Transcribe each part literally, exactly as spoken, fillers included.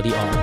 the arm.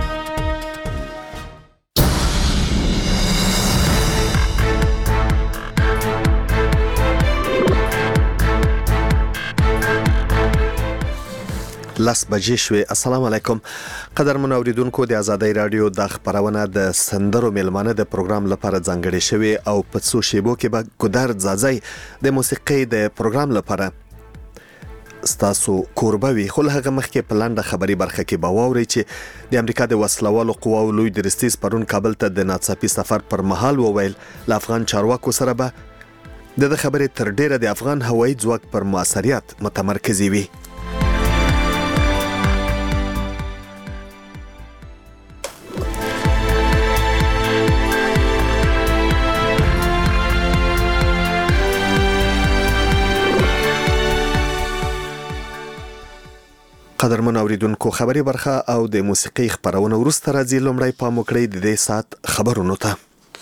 لس بجې شوې. السلام علیکم قدرمن اوریدونکو، د آزادۍ رادیو د خبرونه د سندرو میلمانه د پروګرام لپاره ځانګړې شوې او په څو شیبو کې به ګودر ځاځي د موسیقۍ د پروګرام لپاره ستاسو کوربوي. خو هغه مخکې په لاندې خبري برخه کې به واوري چې د امریکا د وسلوالو قواو لوی درستیز پرون کابل ته د ناڅاپي سفر پر مهال وویل ل افغان چارواکو سره به د خبرې تر ډیره د افغان هوایي ځواک پر موثریت متمرکزي وي. قدرمن اوریدونکو، خبري برخه او د موسیقي خبرونه ورسته راځي. لومړی پام وکړئ د دې سات خبرونو ته.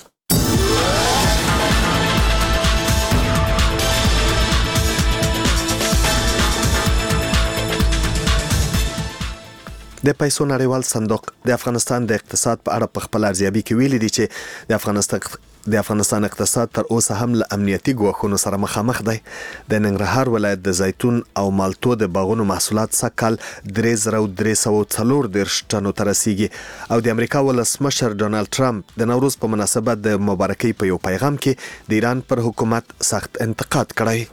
د پیسو نړیوال صندوق د افغانستان د اقتصاد په اړه په خپل ارزیابي کې ویلي دي چې د افغانستان د افغانستان اقتصاد تر اوسه هم له امنیتي ګواښونو سره مخامخ دی. د ننګرهار ولایت د زیتون او مالټو د باغونو محصولات سږ درې زره درې سوه څلور دېرش ټنو ته رسیږي او د امریکا ولسمشر ډونالد ټرمپ د نوروز په مناسبت د مبارکۍ په یو پیغام کې د ایران پر حکومت سخت انتقاد کړی.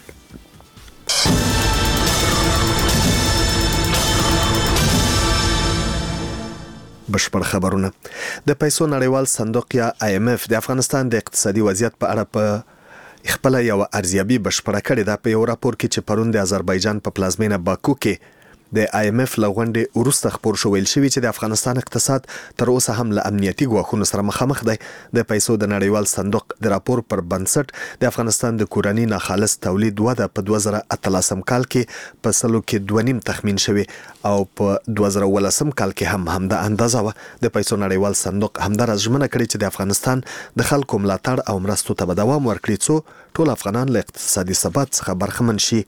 بشپړ خبرونه. د پیسو نړیوال صندوق یا آی ایم اف د افغانستان د اقتصادي وضعیت په اړه په خپل یو ارزیابي بشپړه کړې ده. په یو راپور کې چې پرون د آذربایجان په پلازمینه باکو کې د آی ایم اف لغونډې وروسته خبر شو، ویل شوی چې د افغانستان اقتصاد تر اوسه هم له امنیتي ګواښونو سره مخامخ دی. د پیسو د نړیوال صندوق د راپور پر بنسټ د افغانستان د کورنۍ ناخالص تولید وده په دوه زره اتلسم کال کې په سلو کې دوه نیم تخمین شوی او په دوه زره ولسم کال کې هم همدا اندازه و. د پیسو نړیوال صندوق همدارس ژمنه کړې چې د افغانستان د خلکو ملاتړ او مرستو ته به دوام ورکړي څو ټول افغانان له اقتصادي ثبات څخه برخمن شي.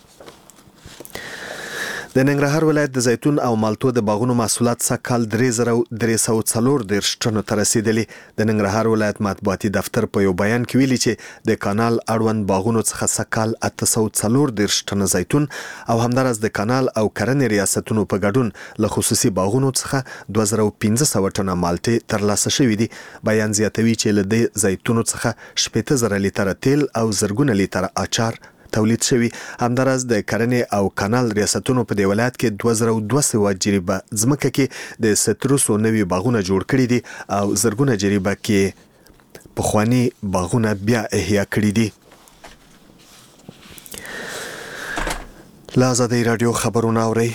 د ننګرهار ولایت د زیتون او مالټو د باغونو محصولات سږ درې زره درې سوه څلور دېرش ټنو ته رسیدلي. د ننګرهار ولایت مطبوعاتي دفتر په یو بیان کې ویلي چې د کانال اړوند باغونو څخه سږ اته سوه څلور دېرش ټنه زیتون او همدارس د کانال او کرنې ریاستونو په ګډون له خصوصي باغونو څخه دوه زره پنځه سوه ټنه مالټې ترلاسه شوې دي. بیان زیاتوي چې له دې زیتونو څخه شپېته زره لیتره تیل او زرګونه لیتره اچار تولید شوی. همدارس د کرنې او کانال ریاستونو په دی ولایت کې دوه زره دوه سوه جریبه ځمکه کې د سترسو نوي باغونه جوړ کړي دي او زرګونه جریبه کې پخوانی باغونه بیا احیا کړي دي. له آزادۍ رادیو خبرونه اورئ.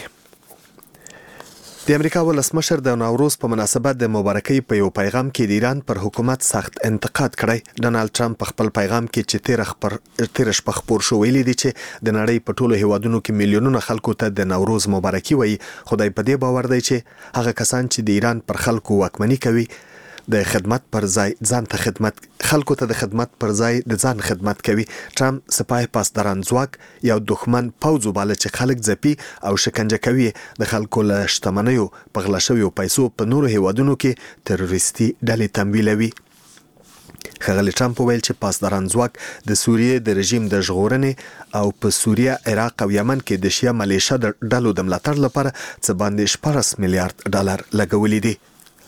د امریکا ولسمشر د نوروز په مناسبت د مبارکۍ په یو پیغام کې د ایران پر حکومت سخت انتقاد کړی. ډونالد ټرمپ په خپل پیغام کې چې تیر خبر تیر شپه خبر شو ویلي دي چې د نړۍ په ټولو هیوادونو کې میلیونونه خلکو ته د نوروز مبارکي وایي. خدای په دې باور دی چې هغه کسان چې د ایران پر خلکو واکمني کوي د خدمت پر ځای ځان ته خدمت خلکو ته د خدمت پر ځای د ځان خدمت کوي. ټرمپ سپاه پاسداران ځواک یو دښمن پوځ وباله چې خلک ځپي او شکنجه کوي. د خلکو له شتمنیو په غلا شویو پیسو په نورو هیوادونو کې تروریستي ډلې تمویلوي. ښاغلي ټرمپ وویل چې پاسداران ځواک د سوریې د رژیم د ژغورنې او په سوریه، عراق او یمن کې د شیعه ملیشه د ډلو د ملاتړ لپاره څه باندې شپاړس میلیارډ ډالر لګولي دي.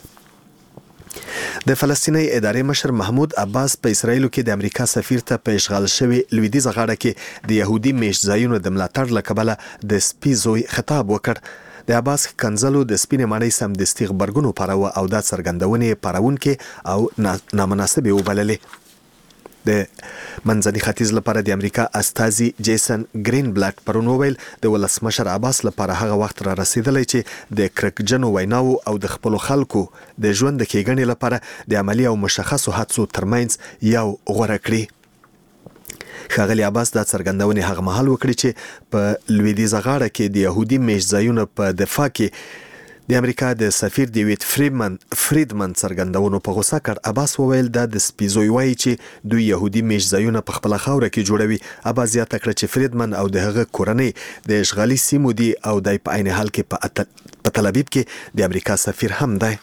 د فلسطیني ادارې مشر محمود عباس په اسرائیل کې د امریکا سفیر ته په اشغال شوی لویدیځه غاړه کې د يهودي میشت ځایونو د ملاتړ لکبله د سپي زوی خطاب وکړ. د عباس کنزلو د سپینې ماڼۍ سمدستي غبرګون وپاروه او دا څرګندونې پاروونکې او نامناسبې وبللې. د منځني ختیځ لپاره د امریکا استازي جیسن گرین بلټ پرون وویل د ولسمشر عباس لپاره هغه وخت را رسیدلی چې د کرکجنو ویناو او د خپل خلکو د ژوند د کېګنې لپاره د عملی او مشخصو حدسو ترمنځ یو غوره کړي. ښاغلي عباس دا څرګندونې هغه مهال وکړي چې په لویدیځه غاړه کې د يهودي میشت ځایونو په دفاع کې د امریکا د سفیر ډیوید فریدمن فریدمن څرګندونو په غوسه کړ. عباس وویل دا د سپیزوي وایي چې دوی يهودي میشځایونه په خپل خاوره کې جوړوي. عباس زیاته کړ چې فریدمن او د هغه کورنۍ د اشغالي سیمو دي او د په عین حال کې په تل ابیب کې د امریکا سفیر هم دی.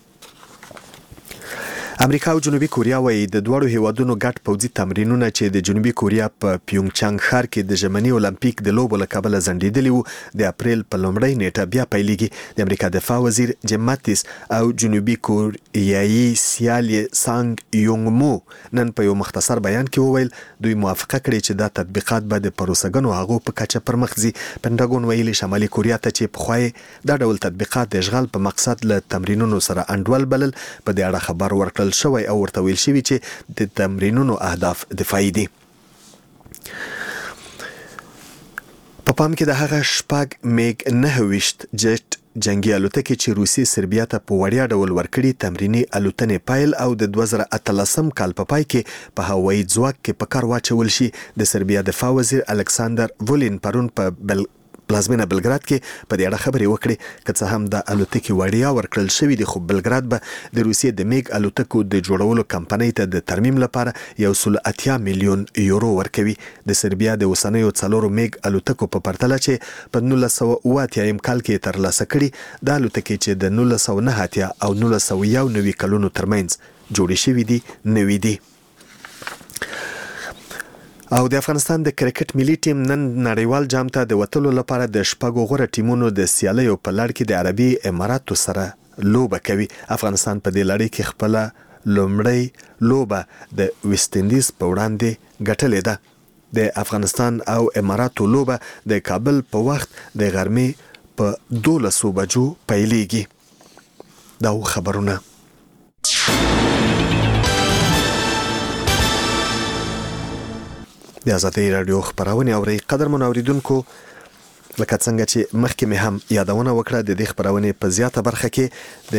امریکا او جنوبي کوریا وایي د دوړو هیوادونو ګډ پوځي تمرینونه چې د جنوبي کوریا په پیونګچانګ ښار کې د ژمني اولمپیک د لوبو له کبله ځنډېدلي وو د اپریل په لومړۍ نیټه بیا پیلېږي. د امریکا دفاع وزیر جیم ماتیس او جنوبي کوریایي سیال سانګ یونګ مو نن په یو مختصر بیان کې وویل دوی موافقه کړې چې دا تطبیقات به د پروسهګنو هغو په کچه پرمخ ځي. پنټاګون ویلي شمالي کوریا ته چې پخوای دا ډول تطبیقات د اشغال په مقصد له تمرینونو سره انډول بلل په دې اړه خبر ورکړل شوی او ورته ویل شوی چې د تمرینونو اهداف دفاعي دي. په پام کې د هغه شپږ میګ نهه ویشت جټ جنگي الوتکې چې روسي سربیا ته په وړیا ډول ورکړي تمرینی الوتنې پایل او د دوه زره اتلسم کال په پای کې په هوایي ځواک کې په کار واچول شي. د سربیا دفاع وزیر الکساندر وولین پرون په بل پلازمینه بلګراد کې په دې اړه خبرې وکړې. که څه هم د الوتکې وړیا ورکړل شوې دي خو بلګراد به د روسیې د میګ الوتکو د جوړولو کمپنۍ ته د ترمیم لپاره یو سل اتیا میلیون یورو ورکوي. د سربیا د اوسنیو څلورو میګ الوتکو په پرتله چې په نولس سوه اوه اتیایم کال کې ترلاسه کړي د الوتکې چې د نولس سوه نهه اتیا او نولس سوه یو نوي کلونو ترمنځ جوړې شوې دي نوي دي. او د افغانستان د کرکټ ملي ټیم نن نړیوال جام ته د وتلو لپاره د شپږو غوره ټیمونو د سیالیو په لړ کې د عربي اماراتو سره لوبه کوي. افغانستان په دې لړۍ کې خپل لومړی لوبه د ویسټ انډیز په وړاندې ګټلې ده. د افغانستان او اماراتو لوبه د کابل په وخت د غرمې په دولسو بجو پیلېږي. دا خبرونه د آزادۍ رادیو خبرونه اوري. قدرمن اوریدونکو لکه څنګه چې مخکې مې هم یادونه وکړه د دې خبرونه په زیاته برخه کې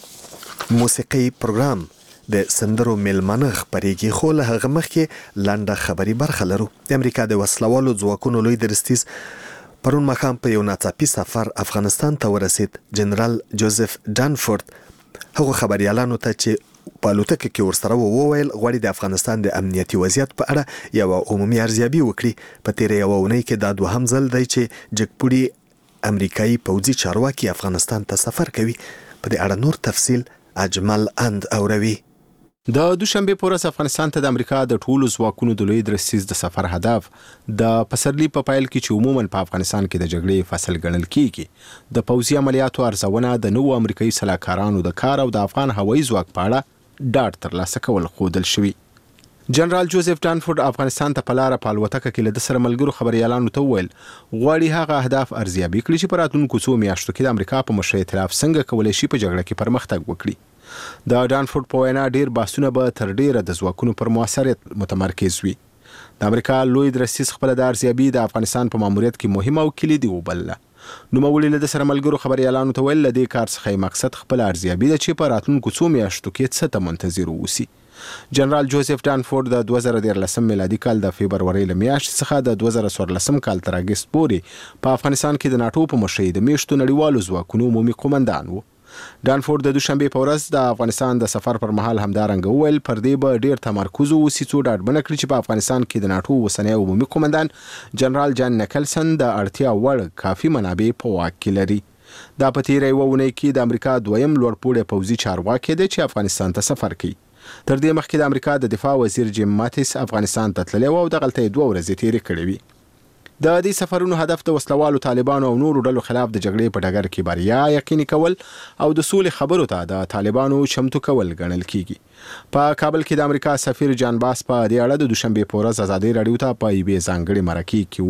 د موسیقي پروګرام د سندرو میلمانه خبرېږي خو له هغه مخکې لنډه خبري برخه لرو. د امریکا د وسلوالو ځواکونو لوی درستیز پرون ماښام په یو ناڅاپي سفر افغانستان ته ورسید. جنرال جوزف ډانفورد هغه خبريالانو ته چې په الوتکه کې ورسره وویل غواړي د افغانستان د امنیتي وضعیت په اړه یو عمومي ارزیابي وکړي. په تیرې یو اونۍ کې دا دوهم ځل دی چې جګپوړي امریکایي پوځي چارواکي افغانستان ته سفر کوي. په دې اړه نور تفصیل اجمل اند اوروي. د دوشنبه په ورځ افغانستان ته د امریکا د ټولو ځواکونو د لوی درستیز د سفر هدف د پسرلي په پایل کې چې عموما په افغانستان کې د جګړې فصل ګڼل کیږي د پوځي عملیاتو ارزونه د نوو امریکایي سلاکارانو د کار او د افغان هوایي ځواک په اړه ډاډ ترلاسه کول خودل شوی. جنرال جوزف ډانفورد افغانستان ته په لاره په الوتکه کې له سره ملګرو خبريالانو ته وویل غواړي هغه اهداف ارزیابي کړي چې په راتلونکو څو میاشتو کې د امریکا په مشر ائتلاف څنګه کولای شي په جګړه کې پرمختګ وکړي. د ډانفورد په وینا ډیر بحثونه به تر ډیره د ځواکونو پر موثریت متمرکز وي. د امریکا لوی درستیز خپل د ارزیابي د افغانستان په ماموریت کې مهم او کلیدي وبلله. نو مولي له سره ملګرو خبريالانو ته ویل د کار څخه مقصد خپل ارزیابي د چې په راتلونکو څو میاشتو کې څه ته منتظر اوسي. جنرال جوزف ډانفورد د دوه زره دیارلسم میلادي کال د فبرवरी له میاشتې څخه د دوه زره څوارلسم کال تر اګست پورې په افغانستان کې د ناتو په مشرۍ د میشتو نړیوالو ځواکونو عمومي قومندان و. ډانفورد د دوشنبه په ورځ د افغانستان د سفر پر مهال همدارنګ وویل پر دې به ډیر تمرکز وسی څو ډاډمنه کړی چې په افغانستان کې د ناتو وسنی عمومي قومندان جنرال جان نکلسن د اړتیا وړ کافي منابع په واک کې لري. دا په تیرې وونه کې د امریکا دویم لوړپوړی پوځي چارواکي دی چې افغانستان ته سفر کوي. تر دې مخکې د امریکا د دفاع وزیر جیم ماتیس افغانستان ته تللی و او د غلطۍ دوه ورځې تیرې کړې وي. د دې سفرونو هدف د وسلوالو طالبانو او نورو ډلو خلاف د جګړې په ډګر کې بریا یقیني کول او د سولې خبرو ته د طالبانو چمتو کول ګڼل کیږي. په کابل کې د امریکا سفیر جان باس په دې اړه د دوشنبه په ورځ آزادۍ رادیو ته په یوې ځانګړې مرکې کې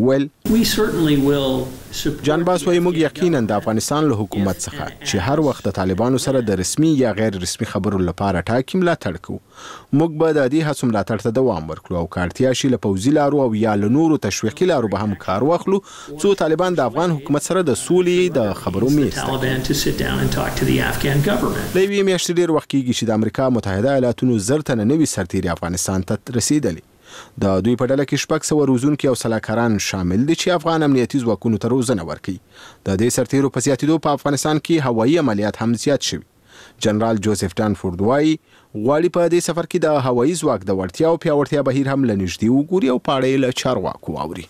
وویل جان باس وايي موږ یقینا د افغانستان له حکومت څخه چې هر وخت د طالبانو سره د رسمي یا غیر رسمي خبرو لپاره ټاکي ملاتړ کوو. موږ به د دې هڅو ملاتړ ته دوام ورکړو او کارتیا شي له پوځي لارو او یا له نورو تشویقي لارو به هم کار واخلو څو طالبان د افغان حکومت سره د سولې د خبرو میز له یوې میاشتې ډېر وخت کېږي چې د امریکا متحده ایالاتونو زر تنه نوي سرتیري افغانستان ته رسیدلي. د دوی په ډله کې شپږ سوه روزونکي او سلاکاران شامل دي چې افغان امنیتي ځواکونو ته روزنه ورکوي. د دې سرتیرو په زیاتېدو په افغانستان کې هوایي عملیات هم زیات شوي. جنرال جوزف ډانفورد وایي غواړي په دې سفر کې د هوایي ځواک د وړتیا او پیاوړتیا بهیر هم له نږدې وګوري او په اړه یې له چارواکو واوري.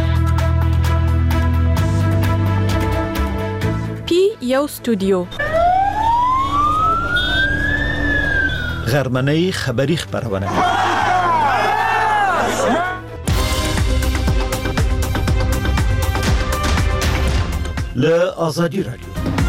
پی یو استودیو غرمنۍ خبری خبرونه له آزادی رادیو.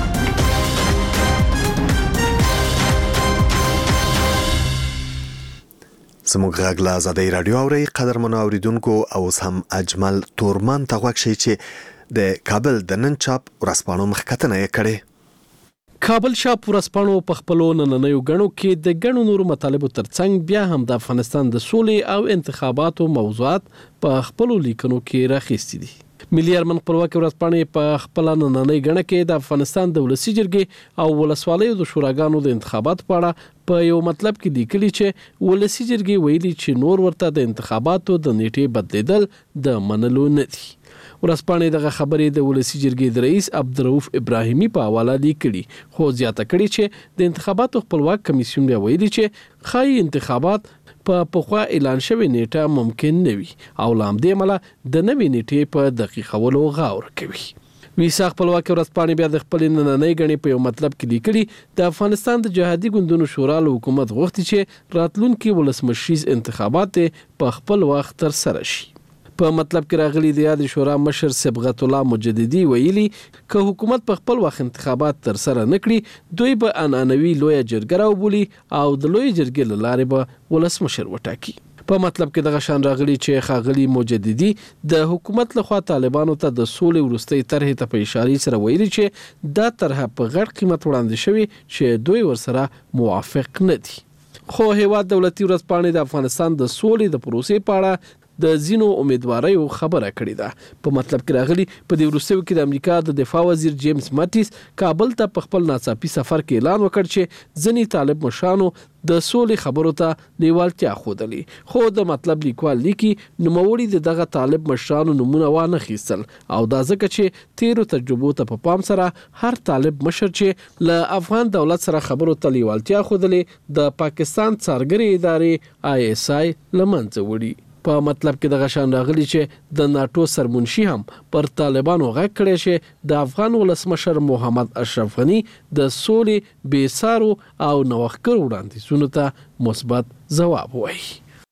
زموږ غږ له آزادۍ رادیو اورئ. قدرمنو اوریدونکو، اوس هم اجمل تورمان ته غوږ شئ چې د کابل د نن چاپ ورځپاڼو مخکتنه یې کړې. کابل شاپ ورځپاڼو په خپلو نننیو غڼو کې د غڼو نورو مطالبو ترڅنګ بیا هم د افغانستان د سولې او انتخاباتو موضوعات په خپلو لیکنو کې راخیستي دي. ملي ارمن خپلواکي ورځپاڼې په خپل نننۍ غڼه کې د افغانستان د ولسي جرګې او ولسوالیو د شوراګانو د انتخاباتو په اړه په یو مطلب کې لیکلي چې ولسي جرګې ویلي چې نور ورته د انتخاباتو د نیټې بدلیدل د منلو نه دي. ورځپاڼې دغه خبرې د ولسي جرګې د رئیس عبدالرؤف ابراهیمي په حواله لیکلي، خو زیاته کړې چې د انتخاباتو خپلواک کمیسیون بیا ویلي چې ښایي انتخابات په پخوا اعلان شوی نیټه ممکن نه وي او له همدې امله د نوې نیټې په دقیقولو غور کوي. ویسا خپلواکي ورځپاڼې بیا د خپلې نننۍ غڼې په یو مطلب کې لیکلي د افغانستان د جهادي ګوندونو شورا له حکومت غوښتي چې راتلونکي ولسمشریز انتخابات په خپل وخت ترسره شي. په مطلب کې راغلي د یاد شورا مشر صبغت الله مجددي ویلي که حکومت په خپل وخت انتخابات ترسره نکړي دوی به عنعنوي لویه جرګه راوبولي او د لویې جرګې له لارې به ولسمشر وټاکي. په مطلب کې دغه شان راغلي چې ښاغلي مجددي د حکومت لخوا طالبانو ته د سولې وروستۍ طرحې ته په اشارې سره ویلي چې دا طرحه په غټ قیمت وړاندې شوې چې دوی ورسره موافق نه دي. خو هیواد دولتي ورځپاڼې د افغانستان د سولې د پروسې په اړه د زینو امیدواریو خبره کړې ده. په مطلب کې راغلي په دې وروستیو کې د امریکا د دفاع وزیر جیمز ماټیس کابل ته په خپل ناڅاپي سفر کې اعلان وکړ چې ځینې طالب مشرانو د سولې خبرو ته لیوالتیا ښودلې، خو د مطلب لیکوال لیکي نوموړي د دغه طالب مشرانو نومونه وانه خیستل او دا ځکه چې تیرو تجربو ته په پام سره هر طالب مشر چې له افغان دولت سره خبرو ته لیوالتیا ښودلې د پاکستان څارګرې ادارې آی اس آی له منځه وړي. په مطلب کې دغه شان راغلي چې د ناتو سرمنشي هم پر طالبانو غږ کړی چې د افغان ولسمشر محمد اشرف غنی د سولې بېسارو او نوښتګرو وړاندیزونو ته مثبت ځواب وایي.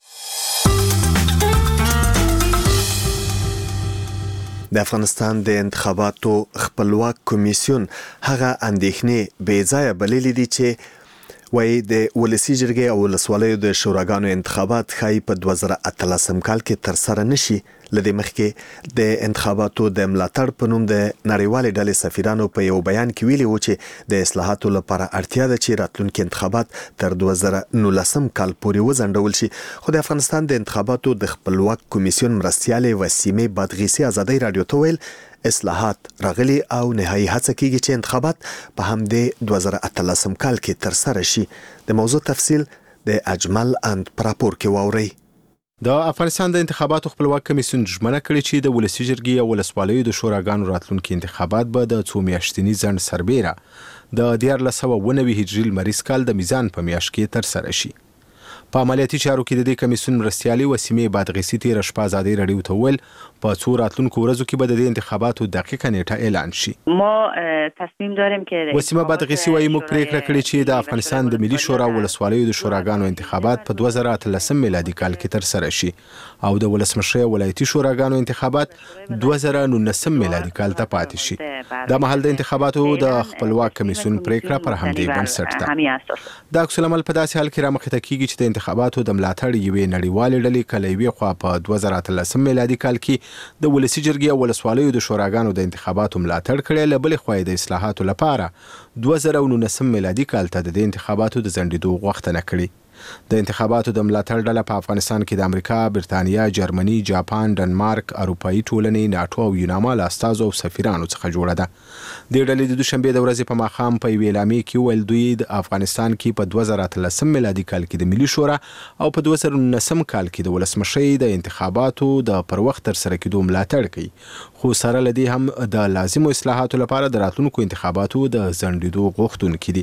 د افغانستان د انتخاباتو خپلواک کمیسیون هغه اندېښنې بې ځایه بللې دي چې وایي د ولسي جرګې او ولسوالیو د شوراګانو انتخابات ښایي په دوه زره اتلسم کال کې ترسره نشي. له دې مخکې د انتخاباتو د ملاتړ په نوم د نړیوالې ډلې سفیرانو په یو بیان کې ویلي وو چې د اصلاحاتو لپاره اړتیا ده چې راتلونکي انتخابات تر دوه زره نولسم کال پورې وځنډول شي. خو د افغانستان د انتخاباتو د خپلواک کمیسیون مرستیالې وسیمې بادغیسي آزادۍ رادیو ته ویل اصلاحات راغلي او نهایي هڅه کیږي چې انتخابات په همدې دوه زره اتلسم کال کې ترسره شي. د موضوع تفصیل د اجمل اند پراپور کې واورئ. د افغانستان د انتخاباتو خپلواک کمیسیون ژمنه کړې چې د ولسي جرګې او ولسوالیو د شوراګانو راتلونکي انتخابات به د څو میاشتني ځنډ سربیره د دیارلس سوه اوه نوي هجري لمریز کال د میزان په میاشت کې ترسره شي. په عملیاتي چارو کې د دې کمیسیون مرستیالې وسیمې بادغیسي تېره شپه ازادۍ راډیو ته وویل په څو راتلونکو ورځو کې به د دې انتخاباتو دقیقه نیټه اعلان شي. ما تصمیم داریم که وسیمه بادغیسي وایي موږ پریکړه کړې چې د افغانستان د ملي شورا ولسوالیو د شوراګانو انتخابات په دوه زره اتلسم میلادي کال کې ترسره شي او د ولسمشرۍ ولایتي شوراګانو انتخابات دوه زره نولسم میلادي کال ته پاتې شي. دا مهال د انتخاباتو د خپلواک کمیسیون پریکړه پر همدې بنسټ ده. دا عکس العمل په داسې حال کې رامخته کیږي چې د انتخاباتو د ملاتړ یوې نړیوالې ډلې کله یوې خوا په دوه زره اتلسم میلادي کال کې د ولسي جرګې او ولسوالیو د شوراګانو د انتخاباتو ملاتړ کړی، له بلې خوا یې د اصلاحاتو لپاره دوه زره نولسم میلادي کال ته د انتخاباتو د ځنډېدو غوښتنه کړې. د انتخاباتو د ملاتړ ډله په افغانستان کې د امریکا، برتانیا، جرمني، جاپان، ډنمارک، اروپایي ټولنې، ناټو او یوناما له استازو او سفیرانو څخه جوړه ده. د ډلې د دوشنبه د ورځې په ماښام په یوې اعلامیې کې ویل دوی د افغانستان کې په دوه زره اتلسم میلادي کال کې د ملي شورا او په دوه زره نولسم کال کې د ولسمشۍ د انتخاباتو د پر وخت ترسره کېدو ملاتړ کوي، خو سره له دې هم د لازمو اصلاحاتو لپاره د راتلونکو انتخاباتو د ځنډېدو غوښتونکي دي.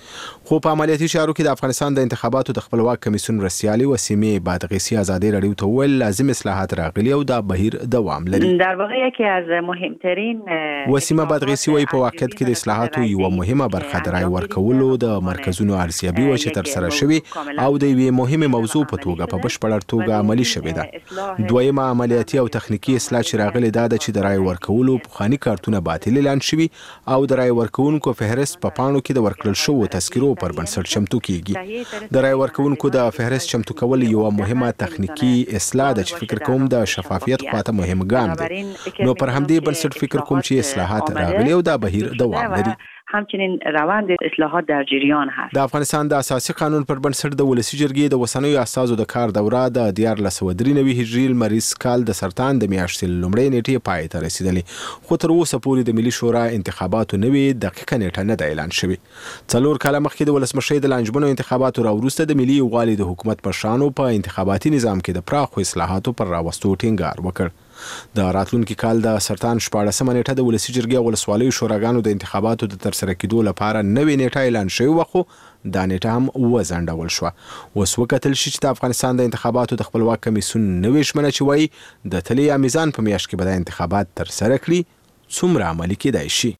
خو په عملیاتي چارو کې د افغانستان د انتخاباتو د خپلواک کمیسیون مرستیالې وسیمې بادغیسي ازادي راډیو ته وویل لازم اصلاحات راغلي او دا بهیر دوام لري. در واقع یکی از مهمترین وسیمه بادغیسي وايي په واقعیت کې د اصلاحاتو یوه مهمه برخه د رای ورکولو د مرکزونو ارزیابي و چې ترسره شوي او د یوې مهمې موضوع په توګه په بشپړه توګه عملي شوې ده. دویمه عملیاتي او تخنیکي اصلاح چې راغلي دا ده چې د رای ورکولو پخواني کارتونه باطل اعلان شوي او د رای ورکوونکو فهرست په پاڼو کې د ورکړل شوو تذکرو پر بنسټ چمتو کیږي. د رای ورکوونکو د فهرست چمتو کول یو مهمه تخنیکی اصلاح ده چې فکر کوم د شفافیت خواته مهم ګام دی. نو پر همدې بنسټ فکر کوم چې اصلاحات راغلي او دا بهیر دوام لري. همچنین روند اصلاحات در جریان هست. د افغانستان د اساسي قانون پر بنسټ د ولسی جرګې د وسنوي اساسو د کار دوره د دیارلس سوه درې نوي هجري لمریز کال د سرطان د میاشتې لومړۍ نیټې پای ته رسیدلې، خو تر اوسه پورې د ملي شورا انتخاباتو نوې دقیقه نیټه نه ده اعلان شوې. څلور کاله مخکې د ولسمشۍ د لانجمنو انتخاباتو راوروسته د ملي یووالي د حکومت پر شانو په انتخاباتي نظام کې د پراخو اصلاحاتو پر راوستو ټینګار وکړ. د راتلونکي کال د سرطان شپاړسمه نیټه د ولسی جرګې او ولسوالیو شوراګانو د انتخاباتو د ترسره کېدو لپاره نوې نیټه اعلان شوې وه، خو دا نیټه هم وځنډول شوه. اوس وکتل شي چې د افغانستان د انتخاباتو د خپلواک کمیسیون نوې ژمنه چې وایي د تلې یا میزان په میاشت کې به دا انتخابات ترسره کړي څومره عملي کېدای شي.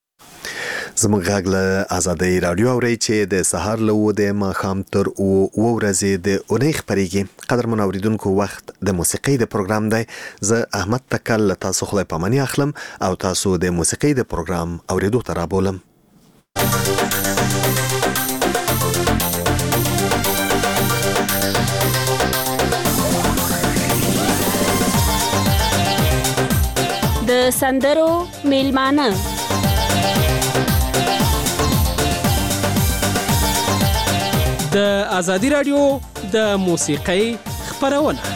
زموږ غږ له ازادي راډیو اوري چې د سهار له و د ماښام تر او ورځې د اونۍ خبرېږي. قدرمن اوریدونکو وخت د موسیقۍ د پروګرام دی. زه احمد تکل له تاسو خدای پاماني اخلم او تاسو د موسیقۍ د پروګرام اوریدو ته رابولم. د سندرو میلمانه د ازادي راډیو د موسیقۍ خبرونه.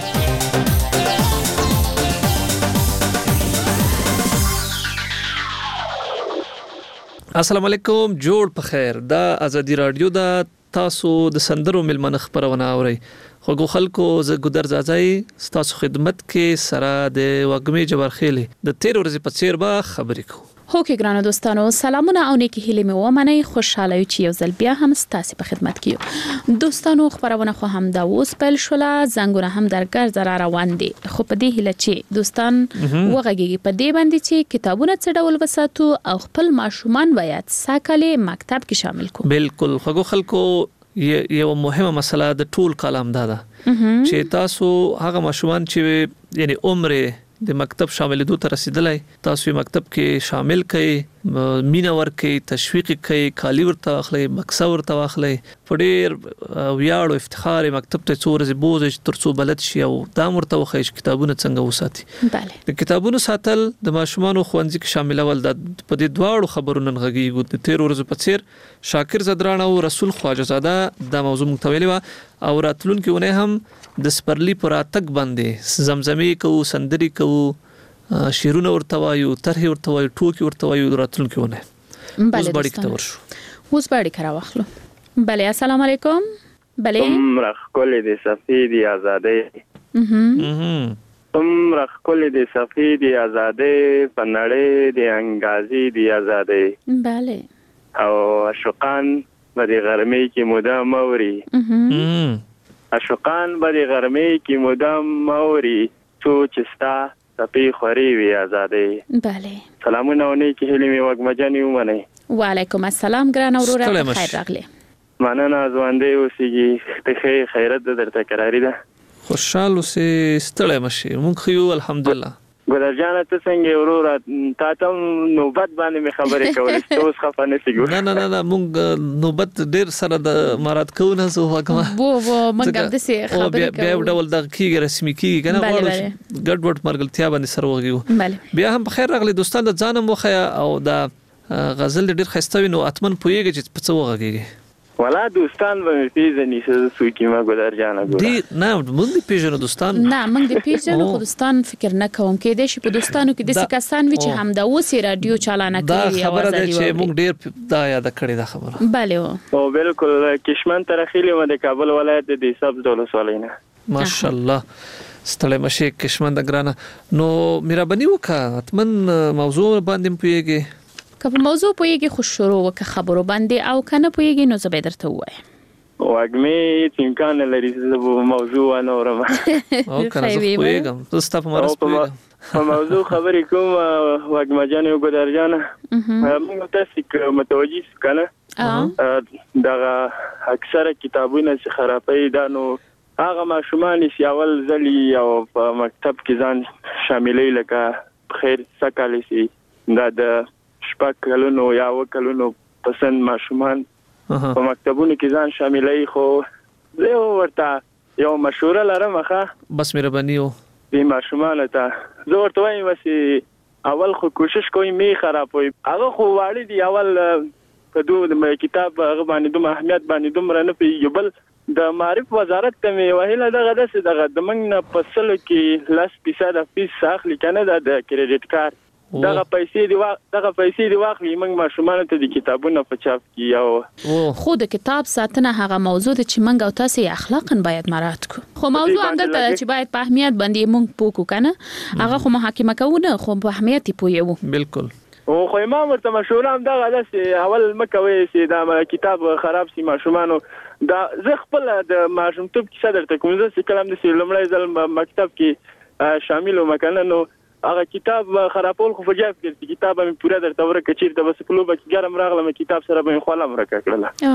السلام علیکم، جوړ په خیر. د ازادي راډیو د تاسو د سندرو میلمانه خبرونه اوري. خو خلکو ز ګدر زازای تاسو خدمت کې سره د وګمې جبرخېلې د تیر ورځې په څیر به خبرې کوو. هو کې ګرانو دوستانو سلامونه او نیکی هیله مې ومنئ. خوشاله یو چې یو ځل بیا هم ستاسو په خدمت کې یو. دوستانو خبرونه خو هم دا اوس پیل شوله، زنګونه هم در ګرځ را روان دي، خو په دې هیله چې دوستان وغږیږي په دې باندې چې کتابونه څه ډول وساتو او خپل ماشومان باید ساکاله مکتب کې شامل کو. بالکل خو خلکو یو مهمه مسله د ټول کلام دا ده چې تاسو هغه ماشومان چې یعنی عمر د مکتب شاملېدو ته رسیدلای تاسو یې مکتب کې شامل کړئ، مینا ورکړئ، تشویق کړئ، کالی ورته واخلئ، بکسه ورته واخلئ، په ډېر ویاړ او افتخار مکتب ته څو ورځې بوځئ تر څو بلد شي او دا ورته وښایي چې کتابونه څنګه وساتي. بله د کتابونو ساتل د ماشومانو ښوونځي کې شاملول د په دې دواړو خبرونو غږیږو. د تیر ورځو په څیر شاکر زدران او رسول خواجه زاده دا موضوع متویلی و او راتلونکي ونه هم د سپرلی پر اتک باندې زمزمې کوو، سندري کوو، شیرونه ورته وایو، طرحې ورته وایو، ټوکې ورته وایو راتلونکي ونه. اوس باندې کې ورشو. اوس باندې کرا واخلو. بله السلام علیکم. بله عمر خپل د سفید ازادي اها عمر خپل د سفید ازادي په نړۍ د انګازي د ازادي. بله او عاشقان په غرمې کې مدام موري. اها عاشقان په غرمې کې مدام موري تو چستا تپی خوري وی ازادي. بله سلامونه ونی کې هلي می وګمجنی ومنه. وعلیکم السلام ګران اورور خیر راغلی. مننه ځوانده اوسېږي ته خیرت درته قراری ده. خوشاله سه ستړی مشي مونږ یو الحمدلله. ګلر جان ته څنګه ورور تا ته نوبت باندې مې خبرې کولې ته اوس خفه نه سیګو. نه نه نه مونږ نوبت ډیر سره د مراد کو نه زو وګما بو بو مونږ د سه خبرې کوو. بیا ډول د کیږي رسمي کیږي کنه غواړو ګډ وډ مرګلتیا باندې سره وګیو. بیا هم بخیر راغلی دوستان د ځانم وخیا او د غزل ډیر خستوي نو اتمن پویږي چې په څه وغږیږي. ولا دوستان به مې پیژني چې څوک ما ګودر جانه ګوره دی نه موږ دې پیژنو دوستان نه موږ دې پیژنو خو دوستان فکر نه کوم کې د شي په دوستانو کې د څه کسان وی چې هم دا اوسې رادیو چالانه کوي دا خبره ده چې موږ ډیر دا یاد کړی دا خبره بله او بالکل کشمن ترخیلی و د کابل ولایت د سب دولس ولینه ماشاءالله ستړی مشه کشمن د ګرانه نو مهرباني وکړه اتمن موضوع باندې پويږي که په موضوع پويږي خو شروع وک خبرو باندې او کنه پويږي نو زه به درته وایم واګمې امکان لري چې موضوع نه ورم او کنه زه پويږم تاسو په مرسته پويږم په موضوع خبرې کوم واګم جان یو ګدر جان موږ تاسو کې متوجي کنه دا اکثره کتابونه چې خرابې دا نو هغه ماشومان چې اول ځلی او په مکتب کې ځان شاملې لکه خیر سکالي سي دا د شپږ کلونو یا وکلونو پسند ماشومان په مکتبونو کې ځان شاملې خو زه ورته یو مشوره لرم ښه بس مهرباني و دې ماشومان ته زه ورته وایم چې اول خو کوشش کوی می خرابوي هغه خو واړی دی اول په دوه کتاب هغه باندې دوه اهمیت باندې دومره نه پیږي بل د معرف وزارت ته مې وهله دغه د څه دغه د موږ نه پسل کې لاس فیصد فیس اخلي کنه د کریډټ کارت دغه پیسې دی دغه پیسې دی واخلي موږ ماشومان ته د کتابونو په چاپ کې او خو د کتاب ساتنه هغه موضوع ده چې موږ او تاسو اخلاقا باید مراعات کړو خو موضوع هم ده چې باید په اهمیت باندې موږ پوکو کنه هغه خو محاکمه کوونه خو په اهمیت پویو بالکل او خو ما ورته مشوره هم دغه ده چې اول مکوي چې دا کتاب خراب سي ماشومان دا زه خپل د ماشومتوب کې صدر ته کوم ځکه کلام د لومړی ځل مکتب کې شامل ومکنه نو هغه کتاب خرابول خو فجاب کړی کتاب مې پوره درته ورکه چیرته ته بس کلوبه کې ګرم راغله کتاب سره به خپل مرکه کړله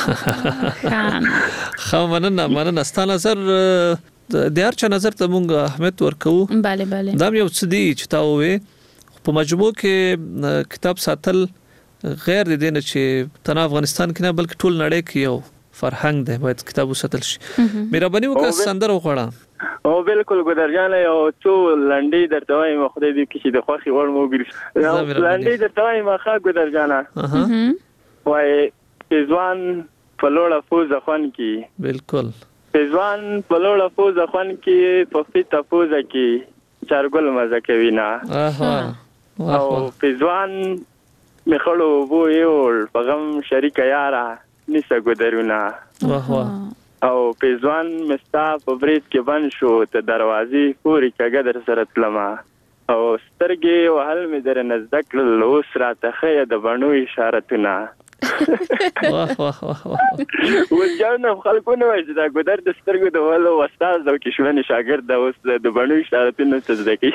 اها خو مننه مننه ستاسو نظر د هر چا نظر ته مونږ اهمیت ورکو bale bale دا یو څه دی چې تا وې په مجموع کې کتاب ساتل غیر د دې چې تنه افغانستان کې نه بلکې ټول نړۍ کې یو فرهنګ دی باید کتاب وساتل شي مهرباني وکړه سندره وغواړه او بالکل ګدر جان یو څو لنډي درته وایم خدای دې کې چې د خوخي ور مو ګرځي لنډي درته وایم ښه ګدر جان وای پېزوان په لوړه فوزه خوان کې بالکل پېزوان په لوړه فوزه خوان کې په فیته فوزه کې چارګل مزه کوي نه اها او پېزوان مخړو وو یو په غم شریک یارا نسه ګدرونه واه واه او پېزوان مستا په برید کې بند شو ته دروازې پوری کګه در سره تلما او سترګې وهل مې در نزدک لوس راته خې د بڼو اشارتونه واه واه واه وځنه خلکونه وایي دا ګدر د سترګو د ولو استاد او کښونه شاګرد د اوس د بڼو اشارتونه څه ځکه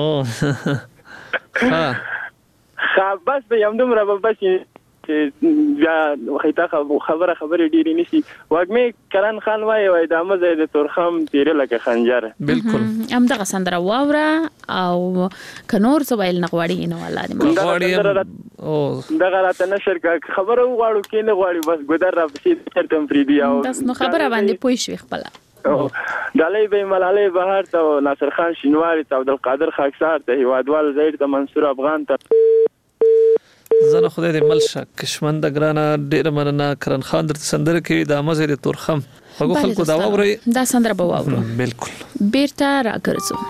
ها خا بس به یم دومره بس بیا وخیته خبره خبره ډیری نشي واګمې کرن خان وای وای د مزه د تورخم تیر لکه خنجر بالکل ام دغه سندره واوره او کنور زویل نغواړي نو الله دې غواړي او دغه راته نشر خبره غواړو کې نه غواړي بس ګدر را پسې ترتم فریدي او داس نو خبره باندې پوي شو خپل دالای به ملالای بهار ته ناصر خان شینواری ته عبدالقادر خاکسار ته هوادوال زید ته منصور افغان ته زنه خدای دې ملشه کشمند ګرانه ډېر مننه کرن خان درته سندره کوي د مزه د تورخم هغه خلکو دا ووري دا سندره به واورو بالکل بیرته راګرځو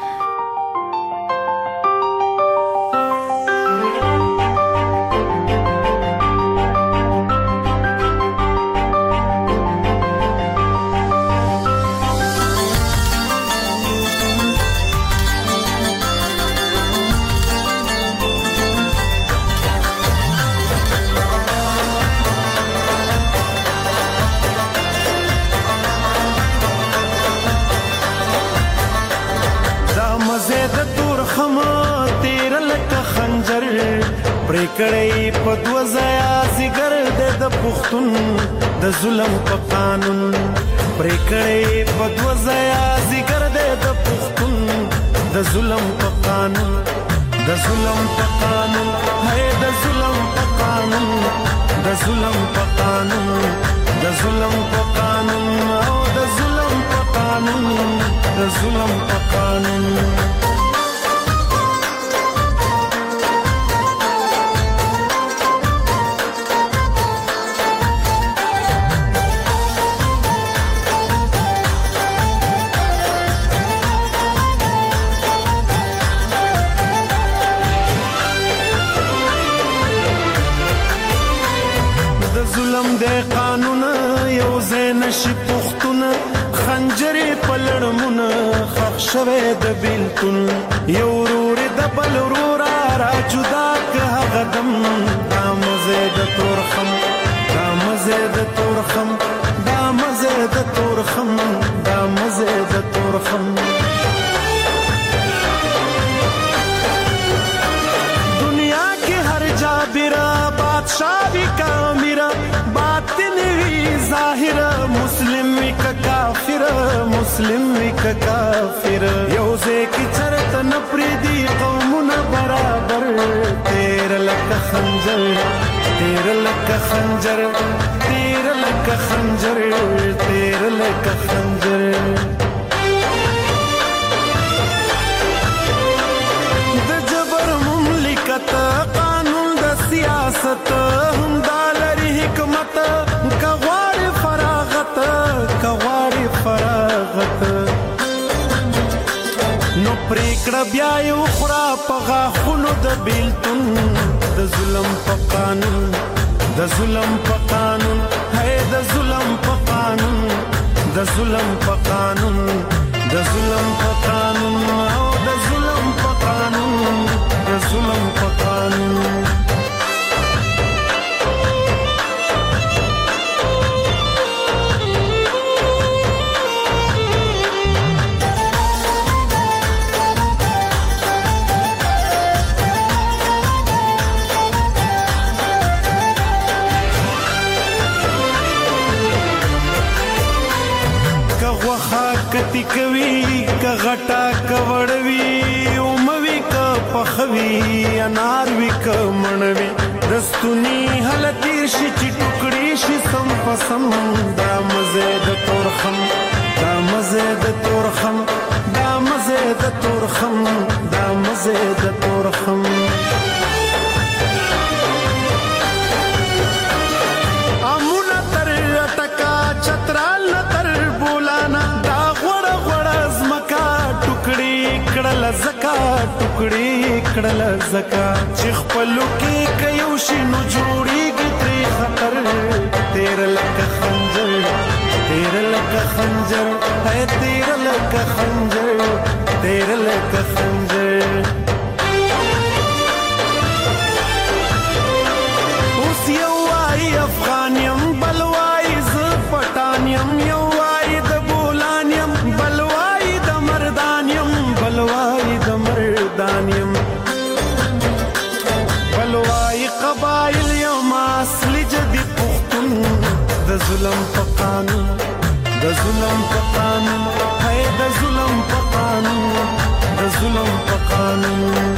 پریکړې په دوه ځای زیګر د پښتون د ظلم په قانون پریکړې په دوه ځای زیګر د پښتون د ظلم په قانون د ظلم په قانون هي د ظلم په قانون د ظلم په قانون د ظلم په قانون او د ظلم په قانون د ظلم په قانون یو زین شي پختونه خنجرې پلړمونه خخ شوه د بیلتون یو ورور د بل ورور را جدا که هغه دم دا مزه د تورخم دا مزه د تورخم دا مزه د تورخم دا مزه د تورخم دنیا کې هر جابرا بادشاہ وی کامیرا باطن وی ظاهر مسلم وی کافر مسلم وی کافر یو ځکه چرته نپریدي قومونه برابر تیر لک خنجر تیر لک خنجر تیر لک خنجر تیر لک خنجر د جبر مملکت قانون د سیاست هم دالری حکمت کغوار فراغت کغوار فراغت نو پریکړه بیا یو خورا پغا خونو د بیلتون د ظلم په قانون د ظلم په قانون هي د ظلم په قانون د ظلم په قانون د ظلم په قانون او د ظلم په قانون د ظلم په قانون کتی کوي ک غټا کوړوي اوموي ک پخوي انار وی ک منوي دستونی حلتی شي چې ټوکړي شي سم پسم دا مزه د تورخم دا مزه د تورخم دا مزه د تورخم دا مزه د تورخم امونه تر ټکا چترال تر بولانا کړل زکا ټوکړي کړل زکا چې خپلو کې کيو شنو جوړيږي ترې خطر تیر لک خنجر تیر لک خنجر اے تیر لک خنجر تیر لک خنجر اوس یو واي افغانیم بلوای ز پټانیم یو واي د بولانیم بلوای د مردانیم بلوای د مردانیم بلوای قبایل یوم اصلي جدي پختون د ظلم په قانون د ظلم په قانون هي د ظلم په قانون د ظلم په قانون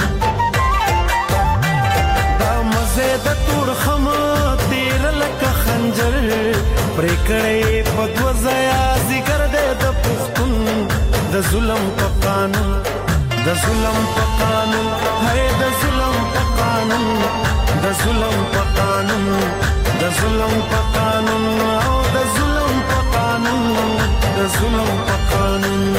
دا مزه د تورخم تیر لک خنجر پریکړې په دوزیا ذکر دې د پختون د ظلم په قانون د ظلم په قانون هي د ظلم په قانون د ظلم په قانون د ظلم په قانون او د ظلم په قانون د ظلم په قانون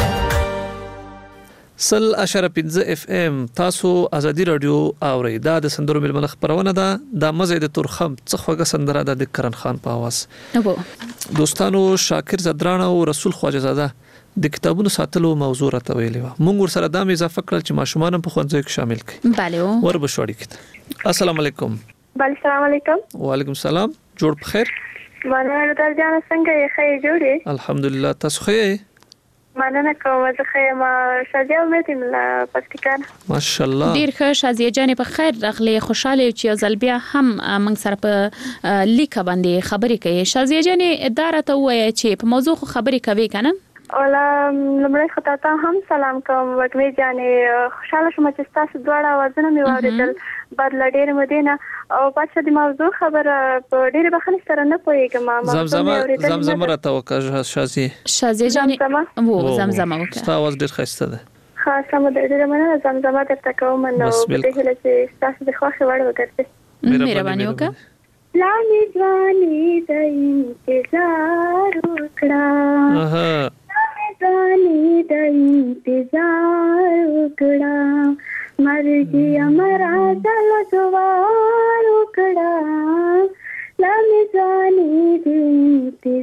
سل اشاره پنځه اف ام تاسو ازادي رادیو اورئ دا د سندرو ململ خبرونه ده د مزه د تورخم څخه سندره ده د کرن خان په आवाज دوستانو شاکر زدران او رسول خواجه زاده د کتابونو ساتلو موضوع راته ویلې و مونږ ور سره د اضافه کړل چې ماشومان په خوندزو کې شامل کړي bale ور بشوړی کړه السلام علیکم bale السلام علیکم وعلیکم السلام جوړ بخیر مننه درځان څنګه یې خیر جوړې الحمدلله تاسو ښه مننه کوم زه ښه ما شاجه امید مله پکتیکان ماشاءالله ډیر ښه شازیه جان په خیر راغلی خوشاله چې یو ځل بیا هم موږ سره په لیک باندې خبرې کوي شازیه جان اداره ته وایي چې په موضوع خبرې کوي کنه اولا لمړی خطا ته هم سلام کوم وګمې جانې خوشاله شوم چې تاسو دواړه وازونه مې واورېدل بعد لډېر مدینه او پاتې د موضوع خبره په ډېر بخښنه سره نه پوهیږم ما زمزم زمزم راته وکړه شازي شازي جانې وو زمزم وکړه تاسو ډېر ښه ده خاصه مو ډېر مننه زمزم درته کوم نو په دې هله چې تاسو د خوښه وړ وکړئ مهرباني وکړه لا می ځواني د انتظار وکړه اها ځواني د انتظار وکړه مرګي امرا دل دوار وکړه لا می ځواني د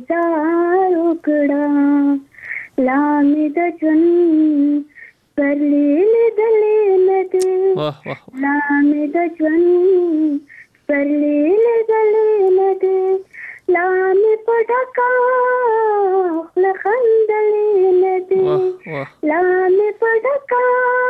د ژوند پرلی دلې ندی واه واه لامې د ژوند پرلی دلې ندی لامې پډکا لخندلې ندی لامې پډکا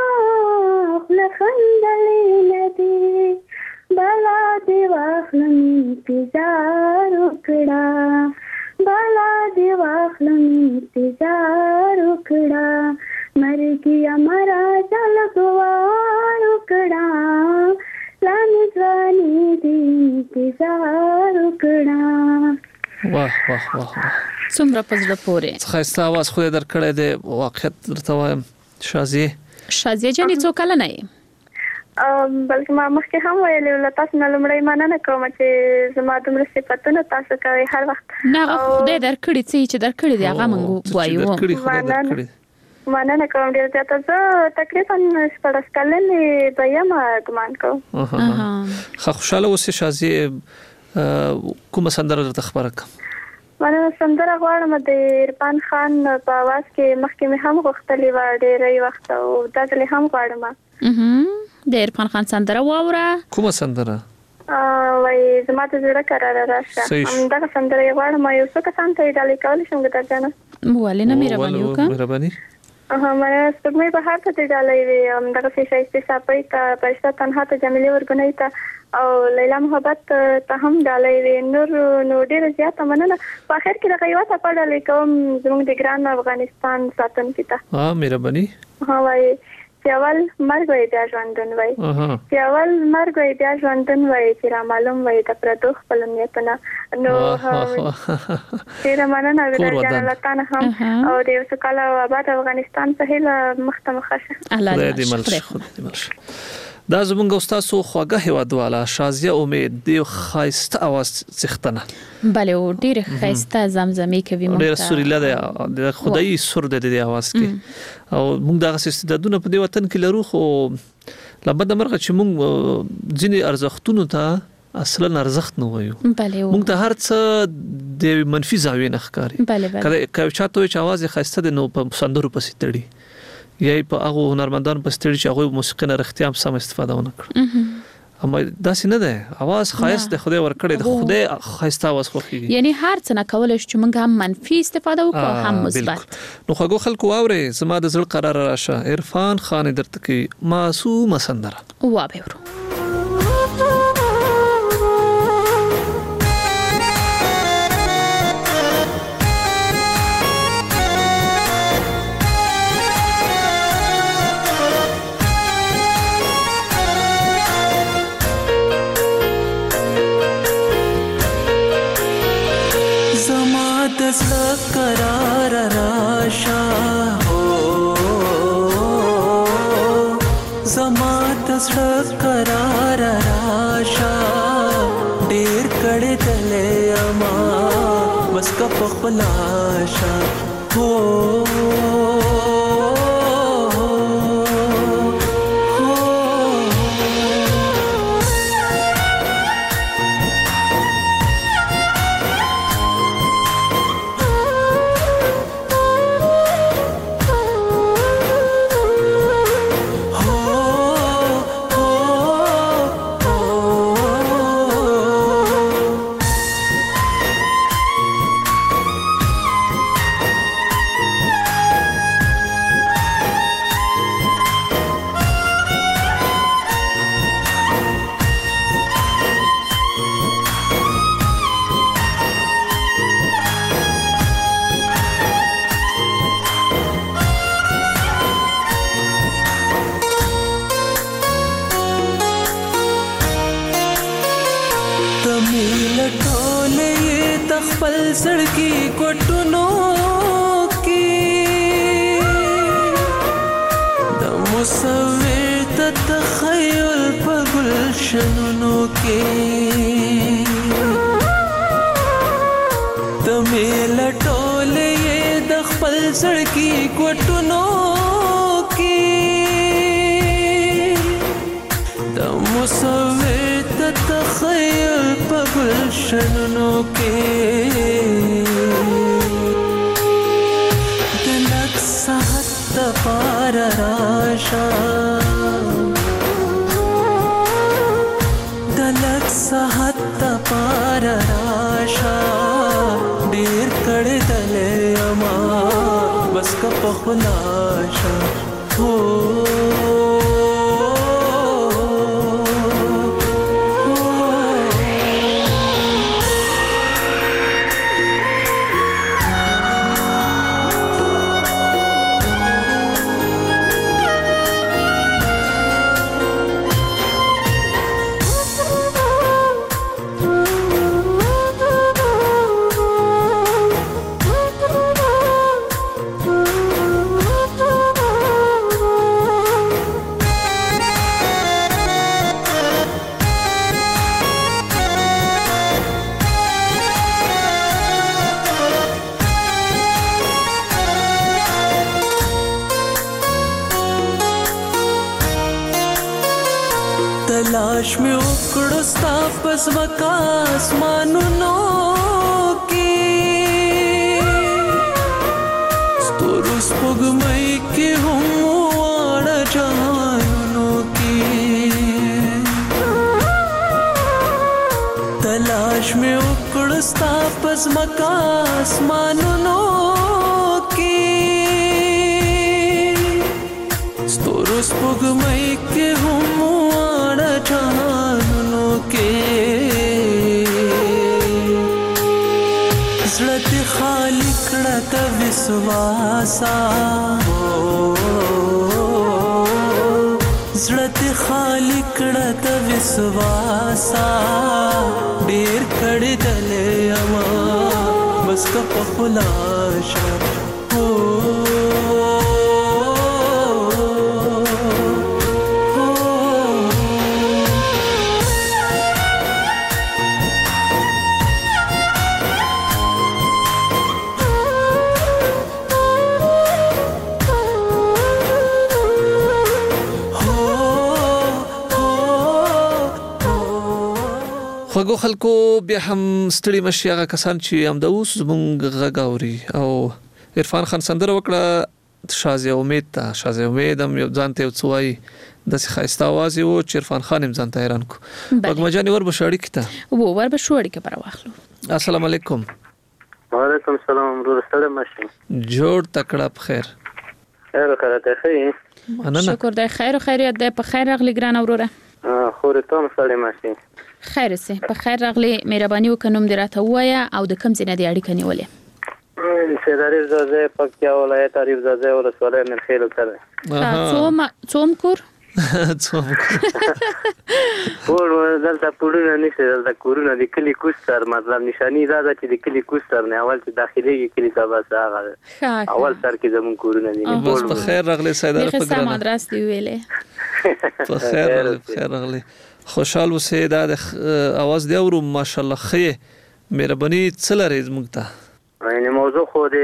لخندلې ندی بالا دی واخلم انتظار وکړه بالا دی واخلم انتظار وکړه مرګي امرا چل غوار وکړه لامې ځواني دی انتظار وکړه واه واه واه څومره پزړه پورې خاصه आवाज خو درکړې ده واقعیت درته وایم شازیه شازیه جنې څو کله نه بلکې ما مخکې هم ویلې ول تاسو نه لمړی مننه کوم چې زما دومره صفاتونه تاسو کوي هر وخت نه خدای درکړي چې درکړي دی هغه مونږ وایو مننه کوم ډیر زیاته زه تقریبا شپږ کلنې بیم ګمان کوم خو خوشاله اوسې شازیه کومه سندره درته خبره کوم مننه سندره غواړم د عرفان خان په आवाज کې مخکې مې هم غوښتلې و ډېرې وخت او دا ځلې هم غواړم د عرفان خان سندره واوره کومه سندره وای زما ته زړه قرار راشه همدا سندره غواړم یو څه کسان ته ډالې کول شم ګټه جنا مواله نه مهرباني وکړه مهرباني اها مې سپمې په هر څه ته ډالې وي همدا څه شایسته صاحب ته پښتا تنها ته جمیله ورګنې ته او لیلا محبت ته هم ډالې وي نور نو ډېر زیاته مننه په اخر کې د غیوات په ډالې کوم زموږ د ګران افغانستان ساتونکو ته ها مهرباني ها وای چاول مرګ وای بیا ژوندون وای چاول مرګ وای بیا ژوندون وای چې را معلوم وای د پردو خپل نیتونه نو ډیر مننه ورته لاتانه هم او د یو څه کال آباد افغانستان په هله مختمخه الله دې ملشه دې ملشه دا زمونږ استادو خواږه هوادواله شازیه امید دی خاصه आवाज څختنه بله او ډیره خاصه زمزمه کوي مونږ ډیره سوريله ده خدای سر د دې आवाज کې او مونږ دغه استعدادونه په دې وطن کې لرو خو لابد مرغه چې مونږ ځینې ارزښتونو ته اصلا ارزښت نه وایو بله مونږ ته هر څه د منفي زاویې نه ښکاري بله بله کله چاته چې आवाज خاصه ده نو په سندرو پسې تړي یا په هغه هنرمندان په ستړي چې هغه موسیقي نه رښتیا هم سم استفاده ونه کړ اما دا څنګه ده आवाज خاص ده خدای ورکړي ده خدای خاصه आवाज خوخي یعنی هر څه نه کولای چې موږ هم منفي استفاده وکړو هم مثبت نو خو خلکو واوري زما د زړه قرار راشه عرفان خان درته کې معصوم سندره وا به ورو قرار راشا ہو زما دسړه قرار راشا ډیر کړه دلې اما بس کا پخلاشا ہو सड़की कोटनो की द मुसव्विर ततखयल पगुलशनो के तमेल टोले ये द खपल सड़की कोटनो की द मुसव्विर ततखयल पगुलशनो के दिलक सा کړې دلې اما بس کا پخلاشه هو تلاش می وکړو ستا پس مکا اسمانونو کې ستورو سپوږمۍ کې هم واړه جهانونو کې تلاش می وکړو ستا پس مکا اسمانونو کې ستورو سپوږمۍ کې هم جانونو کې زړه دې خالی کړه د وسواسا زړه دې خالی کړه د وسواسا ډېر کړه دلې اما بس کا پخلاشه خوږو خلکو بیا هم ستړي مشي هغه کسان چې هم د اوس زمونږ غږ اوري او عرفان خان سندره وکړه شازیه امید ته شازیه امید هم یو ځان ته یو څه وایي داسې ښایسته اواز یې و چې عرفان خان هم ځان ته حیران کړو وږمه جانې وربشو اړیکې ته و وربشو اړیکې به راواخلو السلام علیکم وعلیکم السلام ورور ستړی مشي جوړ تکړه په خیر خیر خیرات ښه مننه شکر دی خیر او خیریت دی په خیر راغلی ګران وروره خورې ته هم ستړی مشي خیر سه په خیر راغلی مهرباني وکړم دې راته وایا او د کم ځای نه دی اړیکه نیولې سیداری زازه پکتیا ولایت عریف زازه ولسوالۍ من خیل کړه څوم څوم کور څوم کور دلته پورونه نشته دلته کورونه د کلی کوستر مطلب نشانی دا چې د کلی کوستر نه اول چې داخليږي کلی ته بس هغه اول سر کې زمون کورونه دي بس په خیر راغلی سیداری په ګرانه ادرس دی ویلې په خیر خیر راغلی خوشحال اوسې دا د اواز دی اورو ماشاءالله خې مهرباني څلره زموږ ته یعنی موضوع خو د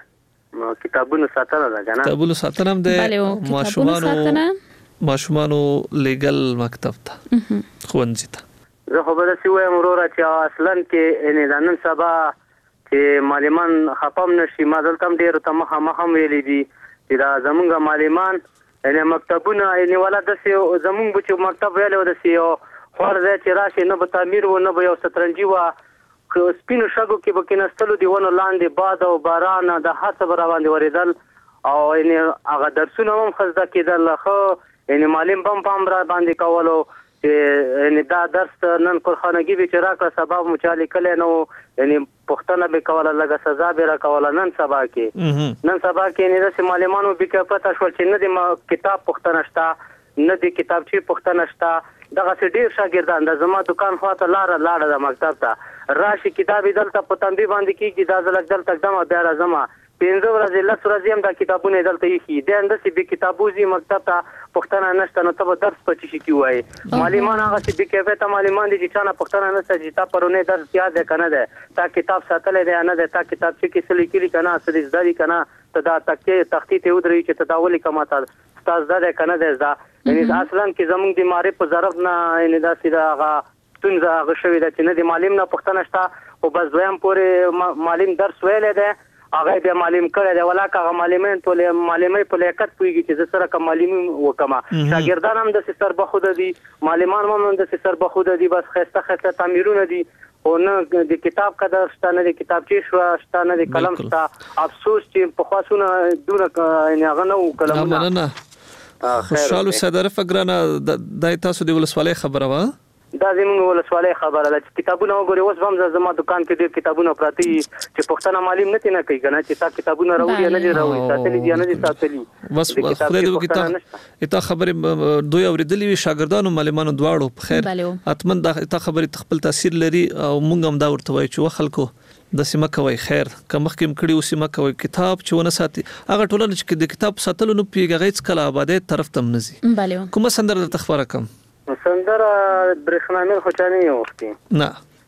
کتابونو ساتنه ده کنه کتابونو ساتنه هم ده ماشومانو ماشومانو لیګل مکتب ته خوندې ته زه خو به داسې وایم وروره چې اصلا کې یعنی د نن سبا چې معلمان خپم نشي ما دلته هم ډېرو ته مخامخ هم ویلي دي چې دا زمونږ معلمان یعنی مکتبونه یعنی ولا داسې زمونږ به چې مکتب ویلی و داسې یو خوار ځای چې راشي نه به تعمیر و نه به یو سترنجي وه سپینو شګو کې به کېناستلو د ونو لاندې باد او باران د هر څه به راباندې ورېدل او یعنی هغه درسونه هم ښه زده کېدل ښه یعنی معلم به هم پام را باندې کولو چې یعنی دا درس نن قرخانګي به چې راکړه سبا مو چا لیکلی نه و یعنی پوښتنه به کوله لږه سزا به راکوله نن سبا کې نن سبا کې یعنی داسې معلمانو بېکفته شول چې نه د کتاب پوښتنه شته نه د کتابچې پوښتنه شته دغسې ډېر شاګردان د زما دکان خواته لاره لاړه ده مکتب ته راشي کتاب یې دلته په تندي باندې کېږي دا زه لږ دلته ږدمه بیا راځمه پنځه ورځې لس ورځې هم دا کتابونه یې دلته ایښي دی همداسې بې کتابو ځي مکتب ته پوښتنه نشته نو ته به درس په څه شي کې ووایې معلمان هغسې بې کیفیته معلمان دي چې چا نه پوښتنه نشته چې تا پرونی درس یاد دی که نه دی تا کتاب ساتلی دی یا نه دی تا کتابچې کې څه لیکلي که نه څه دې زده دي که نه ته دا تختې تختې ته ودرېږي چې ته دا ولیکه ما ته ستا زده دی که نه دی زده یعنې اصلا کې زموږ د معرف په ضرب نه یعنې داسې د هغه ستونزه هغه شوې ده چې نه د معلم نه پوښتنه شته خو بس دویم پورې معلم درس ویلی دی هغه بیا معلم کړی دی ولاکه هغه معلمین ټول معلمۍ په لیاقت پوهېږي چې زه سره که معلمي وکړم شاګردان هم داسې سربخوده دي معلمان هم هم داسې سربخوده دي بس ښایسته ښایسته تعمیرونه دي او نه د کتاب قدر شته نه د کتابچې شو شته نه د قلم شته افسوس چې په خاصونه دونه یعنی هغه نو کلمونه مننه خوشاله صدر فګرانه د تاسو د ولسوالۍ خبره وا دا زموږ ولسوالۍ خبره ده چې کتابونه وګوري اوس هم زما دکان کې ډېر کتابونه پراته دي چې پښتنه معلم نه تینه کوي کنه چې تا کتابونه راوړي نه دي راوړي ساتلي دي نه دي ساتلي بس خدای دې کتاب اته خبره دوی اوریدلې وي شاګردانو معلمانو دواړو په خیر اتمن دا اته خبره تخپل تاثیر لري او مونږ هم دا ورته وایو چې خلکو د سیمه کوي خیر کوم خکم کړي او سیمه کوي کتاب چې ونه ساتي هغه ټولنه چې د کتاب ساتلو نو پیګه غیڅ کله آباده طرف تم نزي کومه سندره د تخبره کم سندره برېښنامي خوچاني وختي نه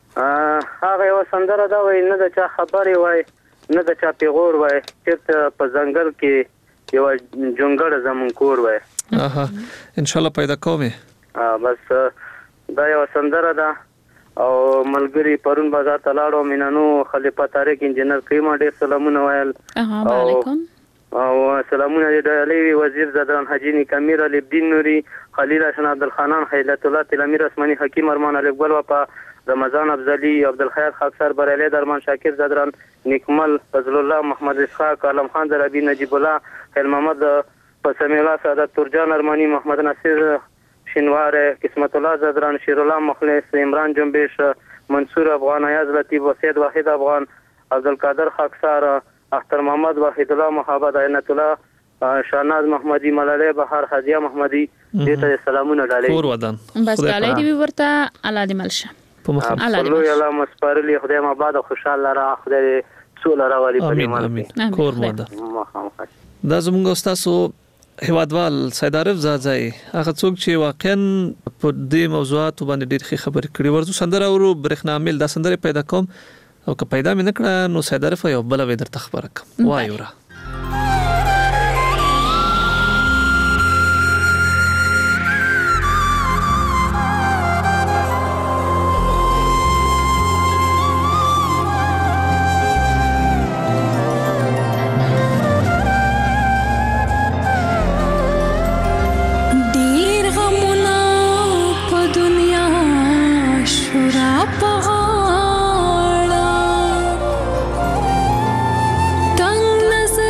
هغه یو سندره دا وای نه د چا خبري وای نه د چا پیغور وای چې په ځنګل کې یو جونګړ زمون کور وای اها ان شاء الله پیدا کومه بس دا یو سندره ده او ملګری پرون بازار تلاړو مینانو خلیفہ طارق انجنیر کیما ډیر سلامونه وایل اها وعلیکم او سلامونه د علی وزیر زدران حاجی کمیر علی الدین نوری خلیل حسن عبدالخانان خیرت الله تلمیر اسمانی حکیم ارمان علی اقبال وپا رمضان افضلی عبدالخیر خاکسار بریلی درمان شاکر زدران نکمل فضل الله محمد اسحاق علم خان دربی نجیب الله خیل محمد پسمی الله سعادت ترجان ارمانی محمد نصیر شنوار قسمت الله زدران شیر الله مخلص عمران جنبش منصور افغان ایاز لطیف وسید واحد افغان عبدالقادر خاکسار اختر محمد واحد الله محمد عینت الله شاهناز محمدی ملاله بهار حجیه محمدی دې ته سلامونه ډالې کور ودان بس ډالې دی ورته الله دې ملشه په مخه الله الله مسپارلی خدای ما بعد خوشاله را خدای سول راولي په ایمان امين کور ودان دا زموږ استاد هوادوال سید عارف زاځای هغه څوک چې واقعا په دې موضوعات باندې ډېر خبرې کړې ورته سندره ورو برېښنامل دا سندره پیدا کوم او که پیدا مې نکړه نو سید عارف یو بل وې درته خبره کوم وایو را تنگ نظر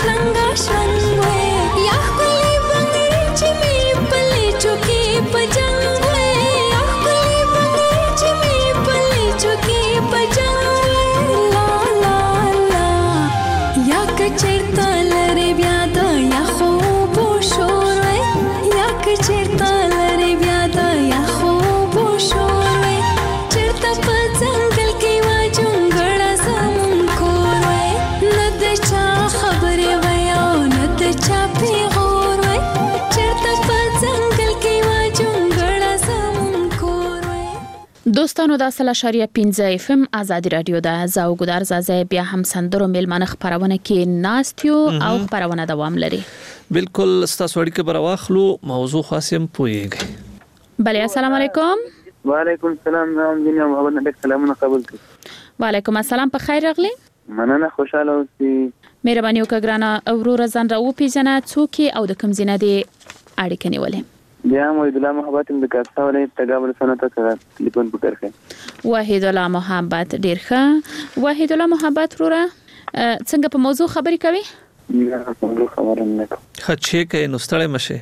شلنګا شلنګ وې یا خپلې بنګړې چې مې پلې چوکې په جنګ وې یا خپلې بنګړې چې مې پلې چوکې په جنګ وې لا لا لا یا کچرتا لري بیا د یا خوب شور وې یا کچرتا لري بیا د یا خوب شور وې چرته په ځنګل کې وا جونګړه زمون کور وې نه د چا خبرې وې او نه د چا پیغور وې چرته په ځنګل کې وا جونګړه زمون کور وې دوستانو د اصل اشاریه پنځه اف ام آزادی رادیو د زاو ګدار زازه بیا هم سندرو میلمانه خبرونه کې ناستیو او خبرونه دوام لري بالکل ستاسو اړیکه بر واخلو موضوع خاصم پويږي بله السلام علیکم وعلیکم السلام نام دنیا محمد نبی سلامونه قبول کړئ وعلیکم السلام په خیر راغلی مننه خوشاله اوسئ مهرباني وکړه ګرانه اورور ځان را وپیژنه څوک او د کوم ځای دی اړیکه نیولې بیا وحید الله محبت د کاسا ولې تګابل سنت سره ټلیفون وکړه وحید الله محبت ډیر ښه وحید الله محبت وروره څنګه په موضوع خبرې کوي نه په موضوع خبرې نه کوم خچې کې نو ستړی مشه